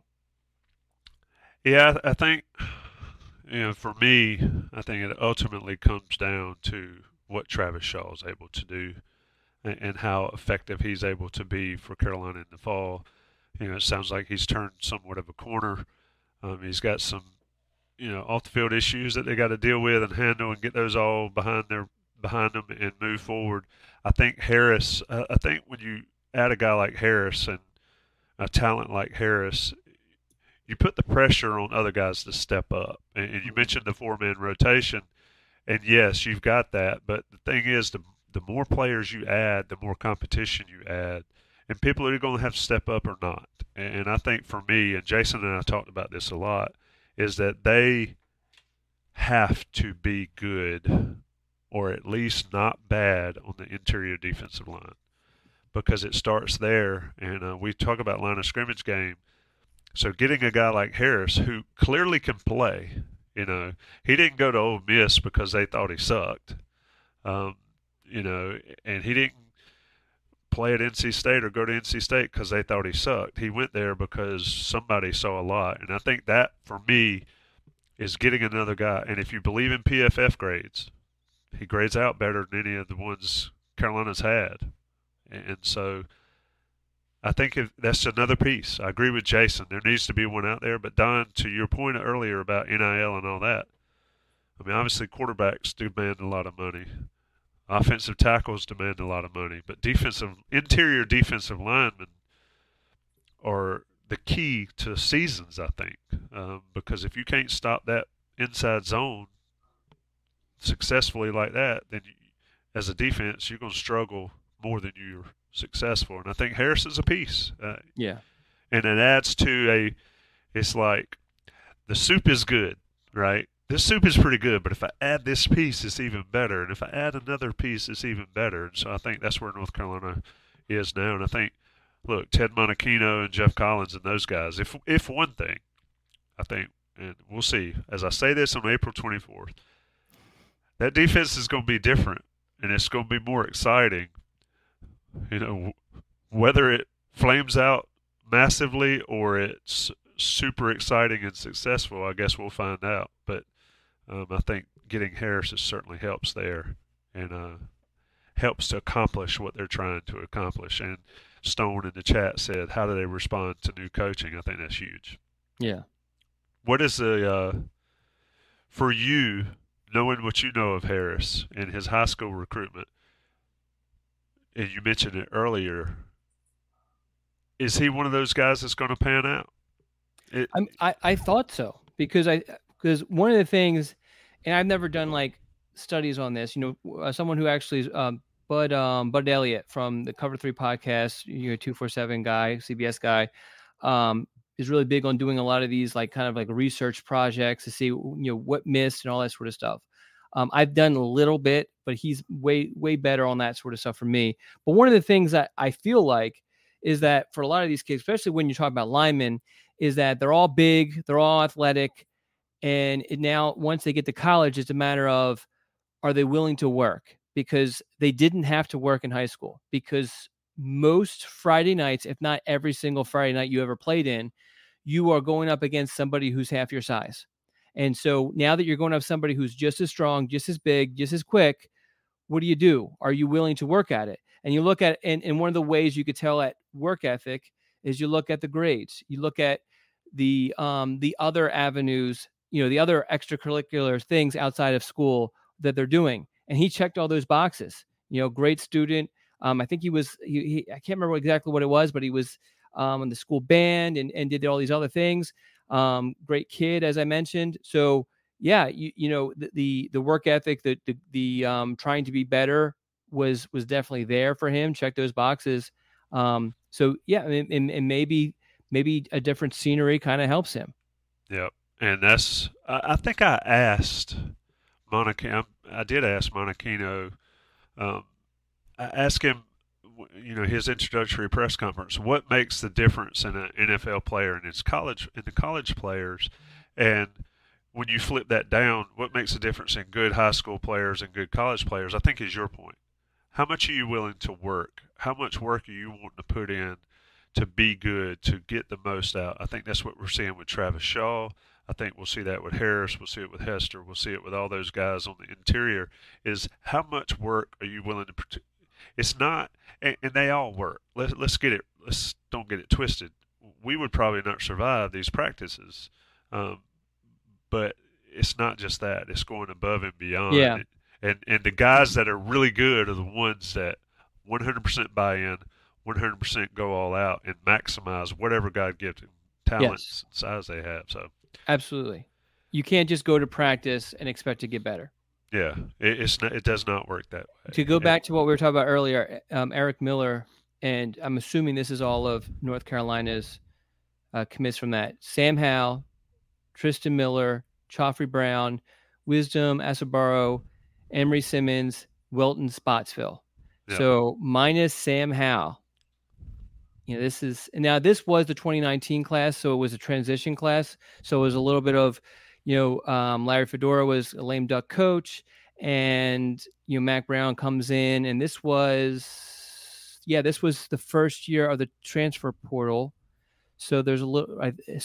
Yeah, I think, for me, I think it ultimately comes down to what Travis Shaw is able to do and how effective he's able to be for Carolina in the fall. It sounds like he's turned somewhat of a corner. He's got some, off the field issues that they got to deal with and handle and get those all behind them and move forward. I think Harris. I think when you add a guy like Harris and a talent like Harris, you put the pressure on other guys to step up. And you mentioned the 4-man rotation, and yes, you've got that. But the thing is, the more players you add, the more competition you add, and people are going to have to step up or not. And I think for me, and Jason and I talked about this a lot, is that they have to be good or at least not bad on the interior defensive line, because it starts there. And we talk about line of scrimmage game. So getting a guy like Harris, who clearly can play, he didn't go to Ole Miss because they thought he sucked, and he didn't play at NC State or go to NC State because they thought he sucked. He went there because somebody saw a lot. And I think that, for me, is getting another guy. And if you believe in PFF grades, he grades out better than any of the ones Carolina's had. And so I think that's another piece. I agree with Jason. There needs to be one out there. But, Don, to your point earlier about NIL and all that, I mean, obviously quarterbacks demand a lot of money. Offensive tackles demand a lot of money. But interior defensive linemen are the key to seasons, I think. Because if you can't stop that inside zone successfully like that, then as a defense, you're going to struggle more than you're successful. And I think Harris is a piece. Yeah. And it adds to it's like the soup is good, right? This soup is pretty good, but if I add this piece, it's even better. And if I add another piece, it's even better. And so I think that's where North Carolina is now. And I think, look, Ted Monachino and Jeff Collins and those guys, if one thing, I think, and we'll see, as I say this on April 24th, that defense is going to be different, and it's going to be more exciting. Whether it flames out massively or it's super exciting and successful, I guess we'll find out. But I think getting Harris certainly helps there and helps to accomplish what they're trying to accomplish. And Stone in the chat said, how do they respond to new coaching? I think that's huge. Yeah. What is for you, knowing what you know of Harris and his high school recruitment, and you mentioned it earlier, is he one of those guys that's going to pan out? I thought so, because one of the things, and I've never done like studies on this, someone who actually is Bud Elliott from the Cover 3 podcast, 247 guy, CBS guy, is really big on doing a lot of these like kind of like research projects to see what missed and all that sort of stuff. I've done a little bit, but he's way better on that sort of stuff for me. But one of the things that I feel like is that for a lot of these kids, especially when you talk about linemen, is that they're all big, they're all athletic, and now once they get to college, it's a matter of, are they willing to work? Because they didn't have to work in high school, because most Friday nights, if not every single Friday night you ever played in, you are going up against somebody who's half your size. And so now that you're going to have somebody who's just as strong, just as big, just as quick, what do you do? Are you willing to work at it? And you look at, and one of the ways you could tell at work ethic is you look at the grades. You look at the other avenues, the other extracurricular things outside of school that they're doing. And he checked all those boxes. Great student. I think he I can't remember exactly what it was, but he was in the school band and did all these other things. Great kid, as I mentioned. So yeah, the work ethic, the trying to be better was definitely there for him. Check those boxes. So yeah, and maybe a different scenery kind of helps him. Yep. And that's, I think I asked Monica, I did ask Monachino, I asked him, his introductory press conference, what makes the difference in an NFL player and the college players, and when you flip that down, what makes the difference in good high school players and good college players, I think is your point. How much are you willing to work? How much work are you wanting to put in to be good, to get the most out? I think that's what we're seeing with Travis Shaw. I think we'll see that with Harris. We'll see it with Hester. We'll see it with all those guys on the interior, is how much work are you willing to It's not, and they all work. Let's don't get it twisted. We would probably not survive these practices, but it's not just that. It's going above and beyond. Yeah. And the guys that are really good are the ones that 100% buy in, 100% go all out, and maximize whatever God gives them, talents and size they have. So absolutely, you can't just go to practice and expect to get better. Yeah, it does not work that way. To go back to what we were talking about earlier, Eric Miller, and I'm assuming this is all of North Carolina's commits from that. Sam Howell, Tristan Miller, Joffrey Brown, Wisdom, Asabaro, Emery Simmons, Wilton, Spotsville. Yeah. So minus Sam Howell. This was the 2019 class, so it was a transition class. So it was a little bit of, Larry Fedora was a lame duck coach, and Mac Brown comes in, and this was the first year of the transfer portal. So there's a little,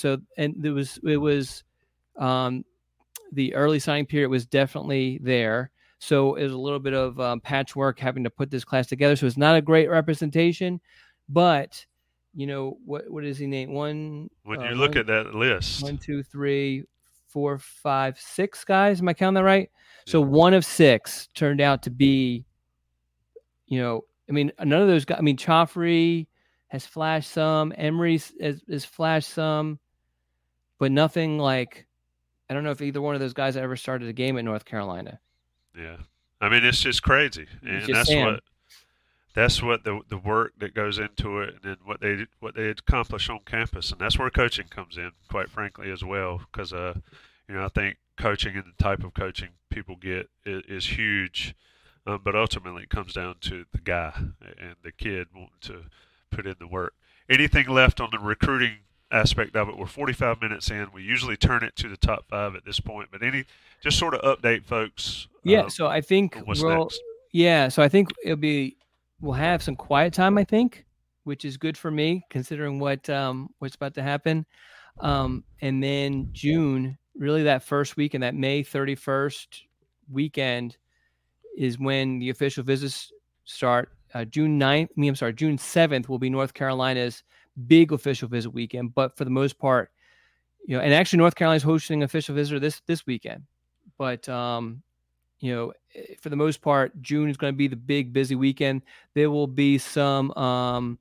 it was the early signing period was definitely there. So it was a little bit of patchwork having to put this class together. So it's not a great representation, but what is he named? When you look at that list, 1, 2, 3, 4, 5, 6 guys. Am I counting that right? Yeah. So one of 6 turned out to be, none of those guys. Joffrey has flashed some. Emery has flashed some, but nothing like. I don't know if either one of those guys ever started a game at North Carolina. Yeah, it's just crazy, and that's what the work that goes into it, and what they accomplish on campus, and that's where coaching comes in, quite frankly, as well. Because I think coaching and the type of coaching people get is huge, but ultimately it comes down to the guy and the kid wanting to put in the work. Anything left on the recruiting aspect of it? We're 45 minutes in. We usually turn it to the top 5 at this point, but just sort of update folks. So I think next. So I think we'll have some quiet time, I think, which is good for me considering what's about to happen. And then June, really that first week, and that May 31st weekend is when the official visits start. June 7th will be North Carolina's big official visit weekend. But for the most part, and actually North Carolina's hosting official visitor this weekend. But, for the most part, June is going to be the big busy weekend. There will be some I'm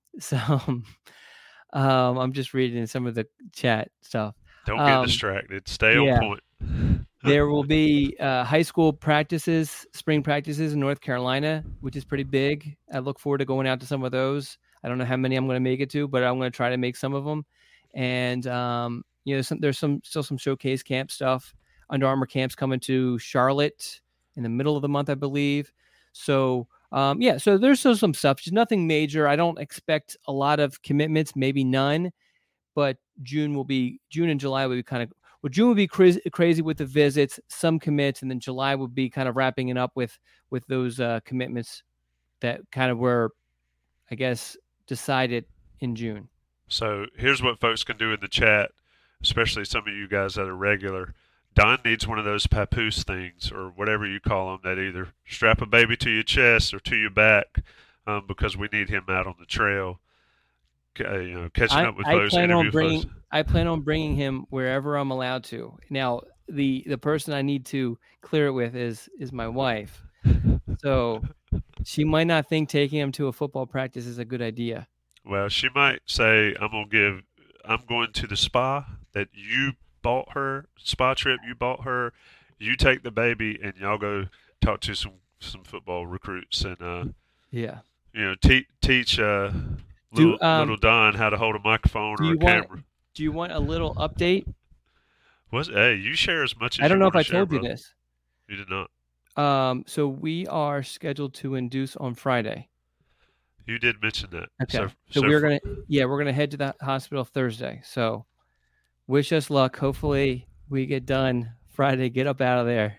just reading some of the chat stuff. Don't get distracted. Stay on point. There will be high school practices, spring practices in North Carolina, which is pretty big. I look forward to going out to some of those. I don't know how many I'm going to make it to, but I'm going to try to make some of them. And there's still some showcase camp stuff. Under Armour camps coming to Charlotte in the middle of the month, I believe. So so there's still some stuff. Just nothing major. I don't expect a lot of commitments, maybe none. But June and July will be June will be crazy with the visits, some commits, and then July will be kind of wrapping it up with those commitments that kind of were, I guess, decided in June. So here's what folks can do in the chat, especially some of you guys that are regular. Don needs one of those papoose things or whatever you call them that either strap a baby to your chest or to your back, because we need him out on the trail, catching up with those interview folks. I plan on bringing him wherever I'm allowed to. Now, the person I need to clear it with is my wife. So she might not think taking him to a football practice is a good idea. Well, she might say, I'm going to the spa that you bought her, spa trip you bought her. You take the baby and y'all go talk to some football recruits and teach little Don how to hold a microphone or a camera. Do you want a little update? Hey, you share as much as I don't you know if want to I share, told you brother. this. You did not. So we are scheduled to induce on Friday. You did mention that. Okay. So we're gonna head to the hospital Thursday. So wish us luck. Hopefully we get done Friday. Get up out of there.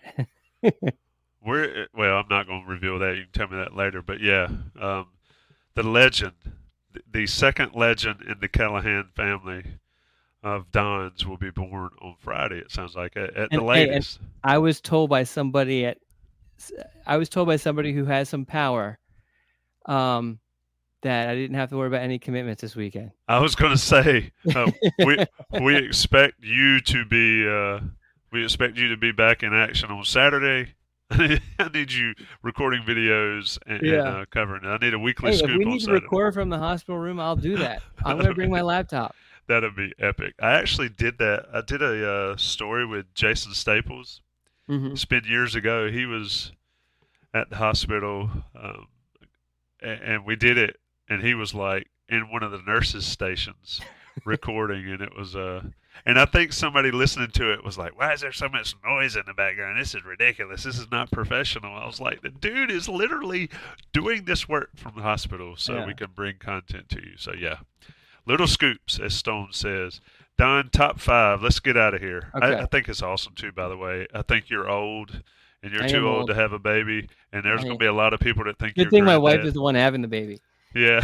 I'm not going to reveal that. You can tell me that later. But yeah, the legend, the second legend in the Callahan family of Dons will be born on Friday. It sounds like at the latest. And I was told by somebody who has some power, that I didn't have to worry about any commitments this weekend. I was going to say, we expect you to be back in action on Saturday. I need you recording videos and covering it. I need a weekly scoop on Saturday. If we need to record from the hospital room, I'll do that. I'm going to bring my laptop. That'd be epic. I actually did that. I did a story with Jason Staples. Mm-hmm. It's been years ago. He was at the hospital, and we did it. And he was like in one of the nurses' stations recording, and it was and I think somebody listening to it was like, "Why is there so much noise in the background? This is ridiculous. This is not professional." I was like, "The dude is literally doing this work from the hospital, so we can bring content to you." So yeah, little scoops, as Stone says. Don, top 5. Let's get out of here. Okay. I think it's awesome too. By the way, I think you're old. And you're too old to have a baby, and there's going to be a lot of people that think you're good thing my wife is the one having the baby. Yeah,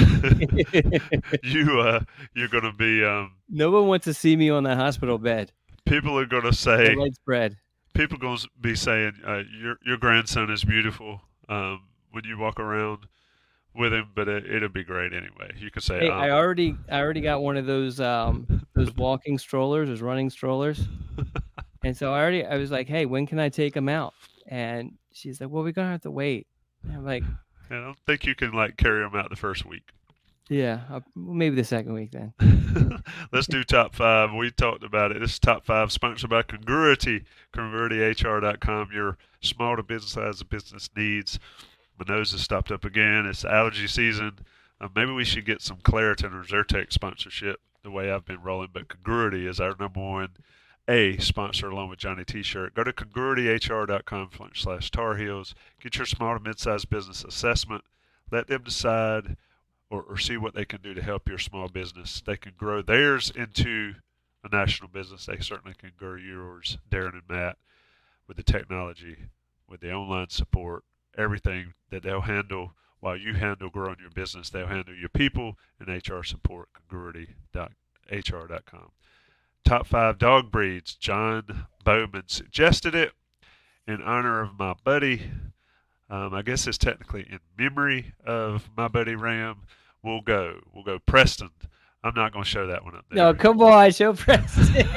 you're going to be. No one wants to see me on that hospital bed. People are going to say. My legs spread. People are going to be saying your grandson is beautiful when you walk around with him, but it'll be great anyway. You can say. Hey, I already got one of those walking strollers, those running strollers, and so I was like, hey, when can I take him out? And she's like, well, we're gonna have to wait. And I'm like. I don't think you can carry them out the first week. Yeah, maybe the second week then. Let's do top 5. We talked about it. This is top 5 sponsored by Congruity, CongruityHR.com. Your small to business size of business needs. My nose has stopped up again. It's allergy season. Maybe we should get some Claritin or Zyrtec sponsorship the way I've been rolling. But Congruity is our number one sponsor along with Johnny T-Shirt. Go to congruityhr.com/Tar Heels. Get your small to mid-sized business assessment. Let them decide or see what they can do to help your small business. They can grow theirs into a national business. They certainly can grow yours, Darren and Matt, with the technology, with the online support, everything that they'll handle while you handle growing your business. They'll handle your people and HR support, congruity.hr.com. Top 5 dog breeds. John Bowman suggested it in honor of my buddy. I guess it's technically in memory of my buddy Ram. We'll go Preston. I'm not going to show that one up there. No, come on, show Preston.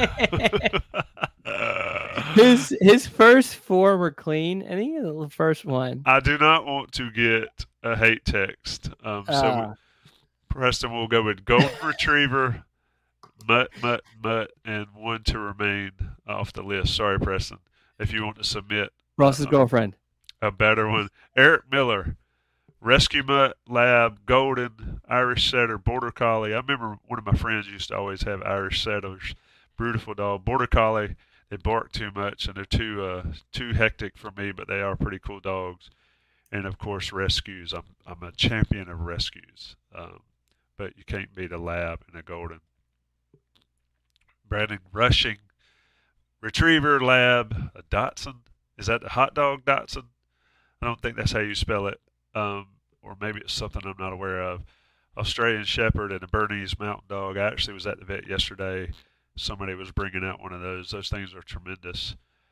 His first 4 were clean, and he the first one. I do not want to get a hate text. So Preston will go with Golden Retriever, Mutt, and one to remain off the list. Sorry, Preston. If you want to submit Ross's girlfriend, a better one. Eric Miller, Rescue Mutt, Lab, Golden, Irish Setter, Border Collie. I remember one of my friends used to always have Irish Setters. Beautiful dog. Border Collie, they bark too much and they're too hectic for me, but they are pretty cool dogs. And of course, rescues. I'm a champion of rescues, but you can't beat a Lab and a Golden. Brandon Rushing, Retriever, Lab, a Dotson. Is that the hot dog Dotson? I don't think that's how you spell it. Or maybe it's something I'm not aware of. Australian Shepherd and a Bernese Mountain Dog. I actually was at the vet yesterday. Somebody was bringing out one of those. Those things are tremendous.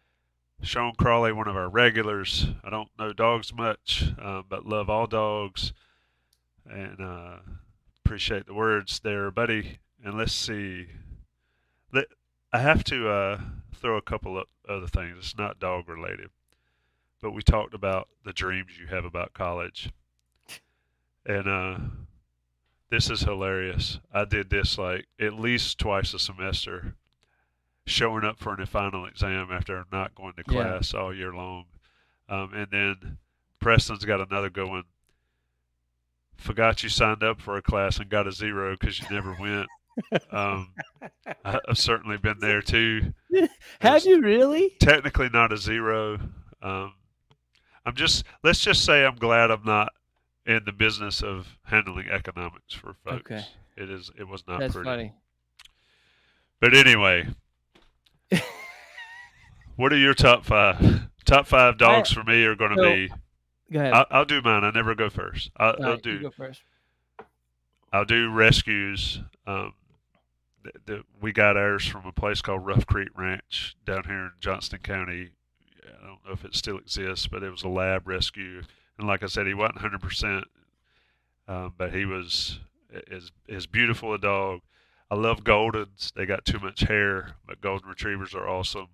Sean Crawley, one of our regulars. I don't know dogs much, but love all dogs, and appreciate the words there, buddy. And let's see. I have to throw a couple of other things. It's not dog related, but we talked about the dreams you have about college, and this is hilarious. I did this like at least twice a semester, showing up for a final exam after not going to Yeah. class all year long. And then Preston's got another going. Forgot you signed up for a class and got a 0 because you never went. I've certainly been there too. Have you really? Technically not a 0. Let's just say I'm glad I'm not in the business of handling economics for folks. Okay. It was not That's pretty. funny. But anyway, what are your top 5? Top 5 dogs for me are going to be. Go ahead. I'll do mine. I never go first. All right, you go first. I'll do rescues. We got ours from a place called Rough Creek Ranch down here in Johnston County. I don't know if it still exists, but it was a lab rescue. And like I said, he wasn't 100%, but he was as beautiful a dog. I love Goldens. They got too much hair, but Golden Retrievers are awesome.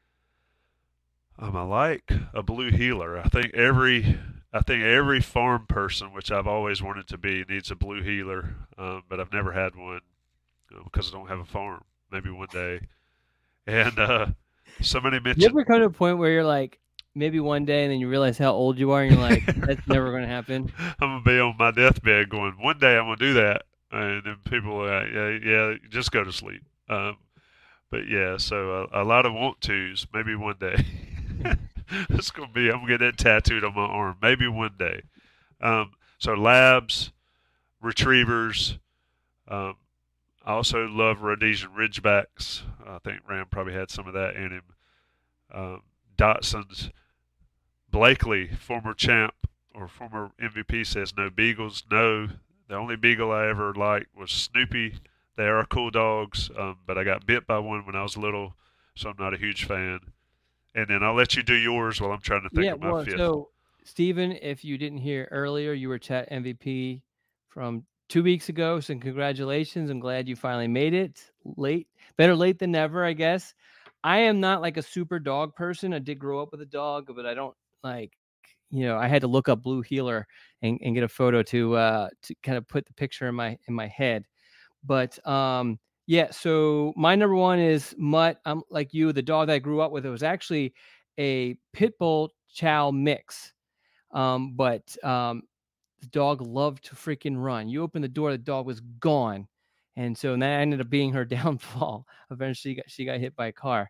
I like a blue heeler. I think every farm person, which I've always wanted to be, needs a blue heeler, but I've never had one because I don't have a farm. Maybe one day. And somebody mentioned. You ever come to a point where you're like, maybe one day, and then you realize how old you are, and you're like, that's never going to happen? I'm going to be on my deathbed going, one day I'm going to do that. And then people are like, yeah, just go to sleep. But yeah, so a lot of want tos, maybe one day. It's going to be, I'm going to get that tattooed on my arm, maybe one day. So labs, retrievers. I also love Rhodesian Ridgebacks. I think Ram probably had some of that in him. Dachshunds. Blakely, former champ or former MVP, says no beagles. No, the only beagle I ever liked was Snoopy. They are cool dogs, but I got bit by one when I was little, so I'm not a huge fan. And then I'll let you do yours while I'm trying to think of my fifth. So, Stephen, if you didn't hear earlier, you were chat MVP from 2 weeks ago, so congratulations. I'm glad you finally made it. Better late than never, I guess. I am not like a super dog person. I did grow up with a dog, but I don't like, I had to look up blue heeler and get a photo to kind of put the picture in my head. But yeah, so my number one is Mutt. I'm like you, the dog that I grew up with. It was actually a pit bull chow mix, but the dog loved to freaking run. You open the door, the dog was gone, and so that ended up being her downfall. Eventually, she got hit by a car.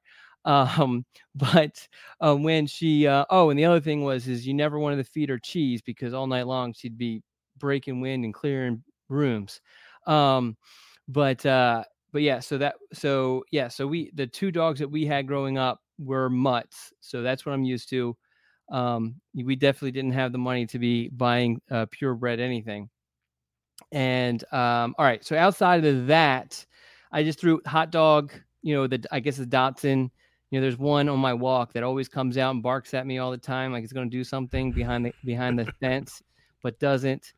But when she and the other thing is you never wanted to feed her cheese because all night long she'd be breaking wind and clearing rooms. But yeah, so the 2 dogs that we had growing up were mutts, so that's what I'm used to. We definitely didn't have the money to be buying purebred anything. And all right, so outside of that, I just threw hot dog. I guess the Dachshund. There's one on my walk that always comes out and barks at me all the time, like it's going to do something behind the fence, but doesn't.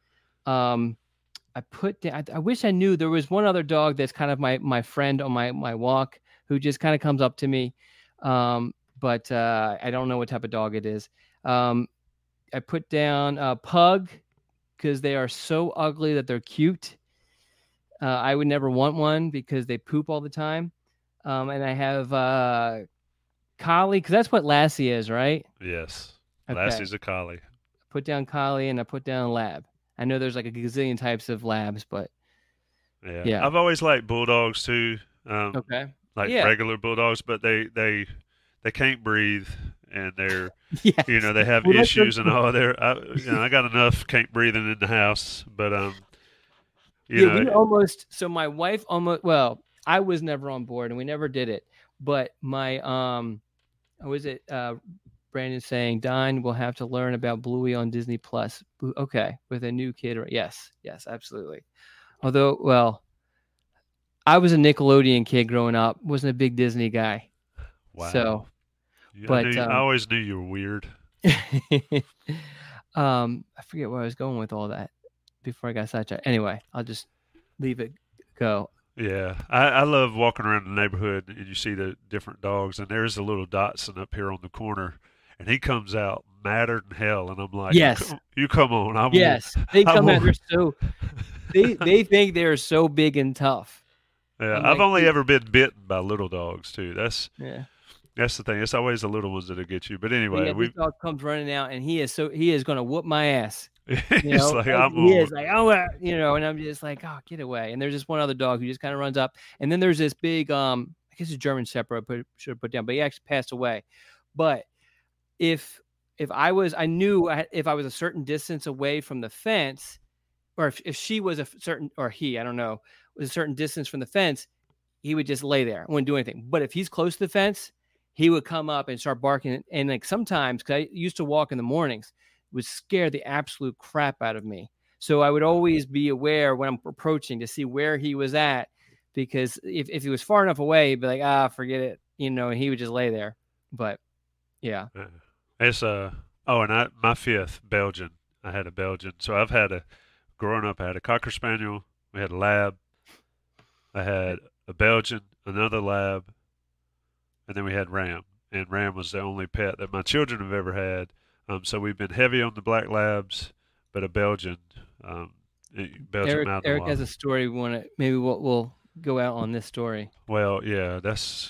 I wish I knew there was one other dog that's kind of my friend on my walk who just kind of comes up to me. But I don't know what type of dog it is. I put down a pug because they are so ugly that they're cute. I would never want one because they poop all the time. And I have collie because that's what Lassie is, right? Yes. Okay. Lassie's a collie. I put down collie and I put down lab. I know there's like a gazillion types of labs, but yeah. I've always liked bulldogs too. Okay. Regular bulldogs, but they can't breathe and they're yes. They have issues and all. I got enough can't breathing in the house, but So my wife well, I was never on board and we never did it, but my Brandon saying, Don will have to learn about Bluey on Disney Plus. Okay, with a new kid. Yes, absolutely. Although, well, I was a Nickelodeon kid growing up. Wasn't a big Disney guy. Wow. So, But I always knew you were weird. I forget where I was going with all that before I got sidetracked. Anyway, I'll just leave it go. Yeah, I love walking around the neighborhood and you see the different dogs, and there's a little Dotson up here on the corner, and he comes out madder than hell, and I'm like, yes, you come on. They come out. They're so they think they're so big and tough. Yeah, I've only ever been bitten by little dogs too. That's the thing. It's always the little ones that'll get you. But anyway, this dog comes running out, and he is going to whoop my ass. He's like, oh, and I'm just like, oh, get away. And there's just one other dog who just kind of runs up, and then there's this big, I guess it's German Shepherd. Should have put down, but he actually passed away. But if I knew if I was a certain distance away from the fence, or if she was he, I don't know, was a certain distance from the fence, he would just lay there, wouldn't do anything. But if he's close to the fence, he would come up and start barking. And like sometimes, because I used to walk in the mornings, it would scare the absolute crap out of me. So I would always be aware when I'm approaching to see where he was at, because if he was far enough away, he'd be like, forget it, and he would just lay there. But yeah, it's my fifth Belgian. I had a Belgian, so growing up, I had a Cocker Spaniel. We had a Lab. I had a Belgian, another Lab, and then we had Ram. And Ram was the only pet that my children have ever had. So we've been heavy on the Black Labs, but a Belgian. Belgian Eric has a story. Maybe we'll go out on this story. Well, yeah,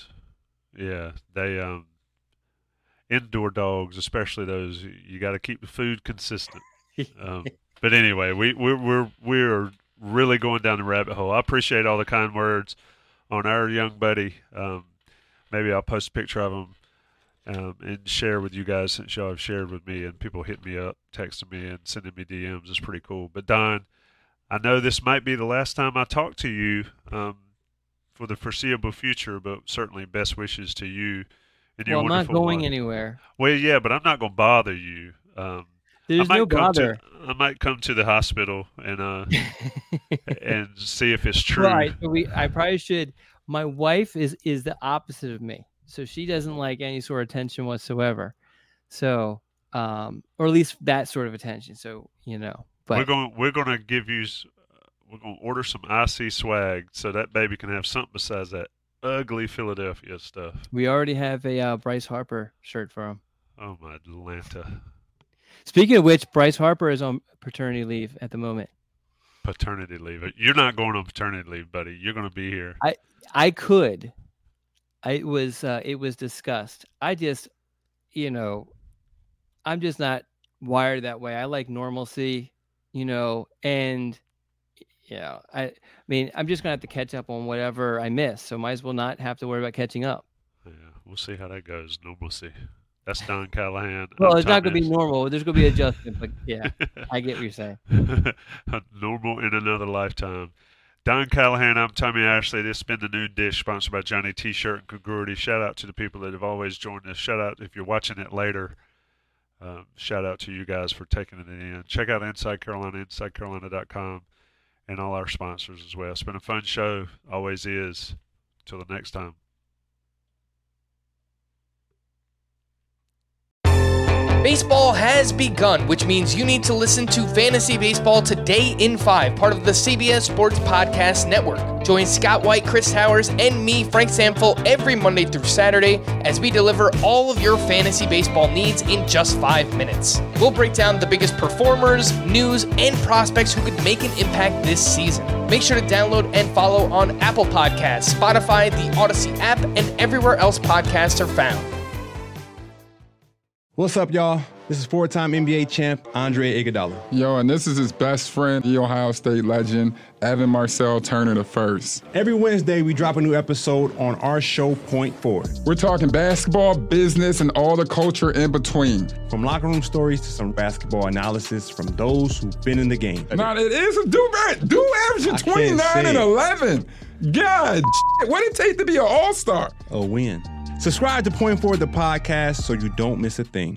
they indoor dogs, especially those, you got to keep the food consistent. But anyway, we're really going down the rabbit hole. I appreciate all the kind words on our young buddy. Maybe I'll post a picture of him and share with you guys, since y'all have shared with me, and people hit me up, texting me, and sending me DMs. It's pretty cool. But Don, I know this might be the last time I talk to you for the foreseeable future, but certainly best wishes to you and your wonderful I'm not going life. Anywhere. Well, yeah, but I'm not going to bother you. There's no bother. I might come to the hospital and and see if it's true. Right. I probably should. My wife is the opposite of me, so she doesn't like any sort of attention whatsoever. So, or at least that sort of attention. So but we're gonna give you. We're gonna order some IC swag so that baby can have something besides that ugly Philadelphia stuff. We already have a Bryce Harper shirt for him. Oh my Atlanta. Speaking of which, Bryce Harper is on paternity leave at the moment. Paternity leave. You're not going on paternity leave, buddy. You're going to be here. I could. It was discussed. I just, I'm just not wired that way. I like normalcy, and I mean, I'm just going to have to catch up on whatever I miss. So might as well not have to worry about catching up. Yeah, we'll see how that goes. Normalcy. That's Don Callahan. Well, it's not going to be normal. There's going to be adjustment, but yeah, I get what you're saying. Normal in another lifetime. Don Callahan, I'm Tommy Ashley. This has been the Noon Dish, sponsored by Johnny T-Shirt and Congruity. Shout out to the people that have always joined us. Shout out if you're watching it later. Shout out to you guys for taking it in. Check out Inside Carolina, InsideCarolina.com, and all our sponsors as well. It's been a fun show. Always is. Until the next time. Baseball has begun, which means you need to listen to Fantasy Baseball Today in 5, part of the CBS Sports Podcast Network. Join Scott White, Chris Towers, and me, Frank Samfel, every Monday through Saturday as we deliver all of your fantasy baseball needs in just 5 minutes. We'll break down the biggest performers, news, and prospects who could make an impact this season. Make sure to download and follow on Apple Podcasts, Spotify, the Odyssey app, and everywhere else podcasts are found. What's up, y'all? This is four-time NBA champ Andre Iguodala. Yo, and this is his best friend, the Ohio State legend, Evan Marcel Turner I. Every Wednesday, we drop a new episode on our show, Point Forward. We're talking basketball, business, and all the culture in between. From locker room stories to some basketball analysis from those who've been in the game. Nah, it is a dude averaging 29 and 11. God, what did it take to be an all-star? A win. Subscribe to Point Forward, the podcast, so you don't miss a thing.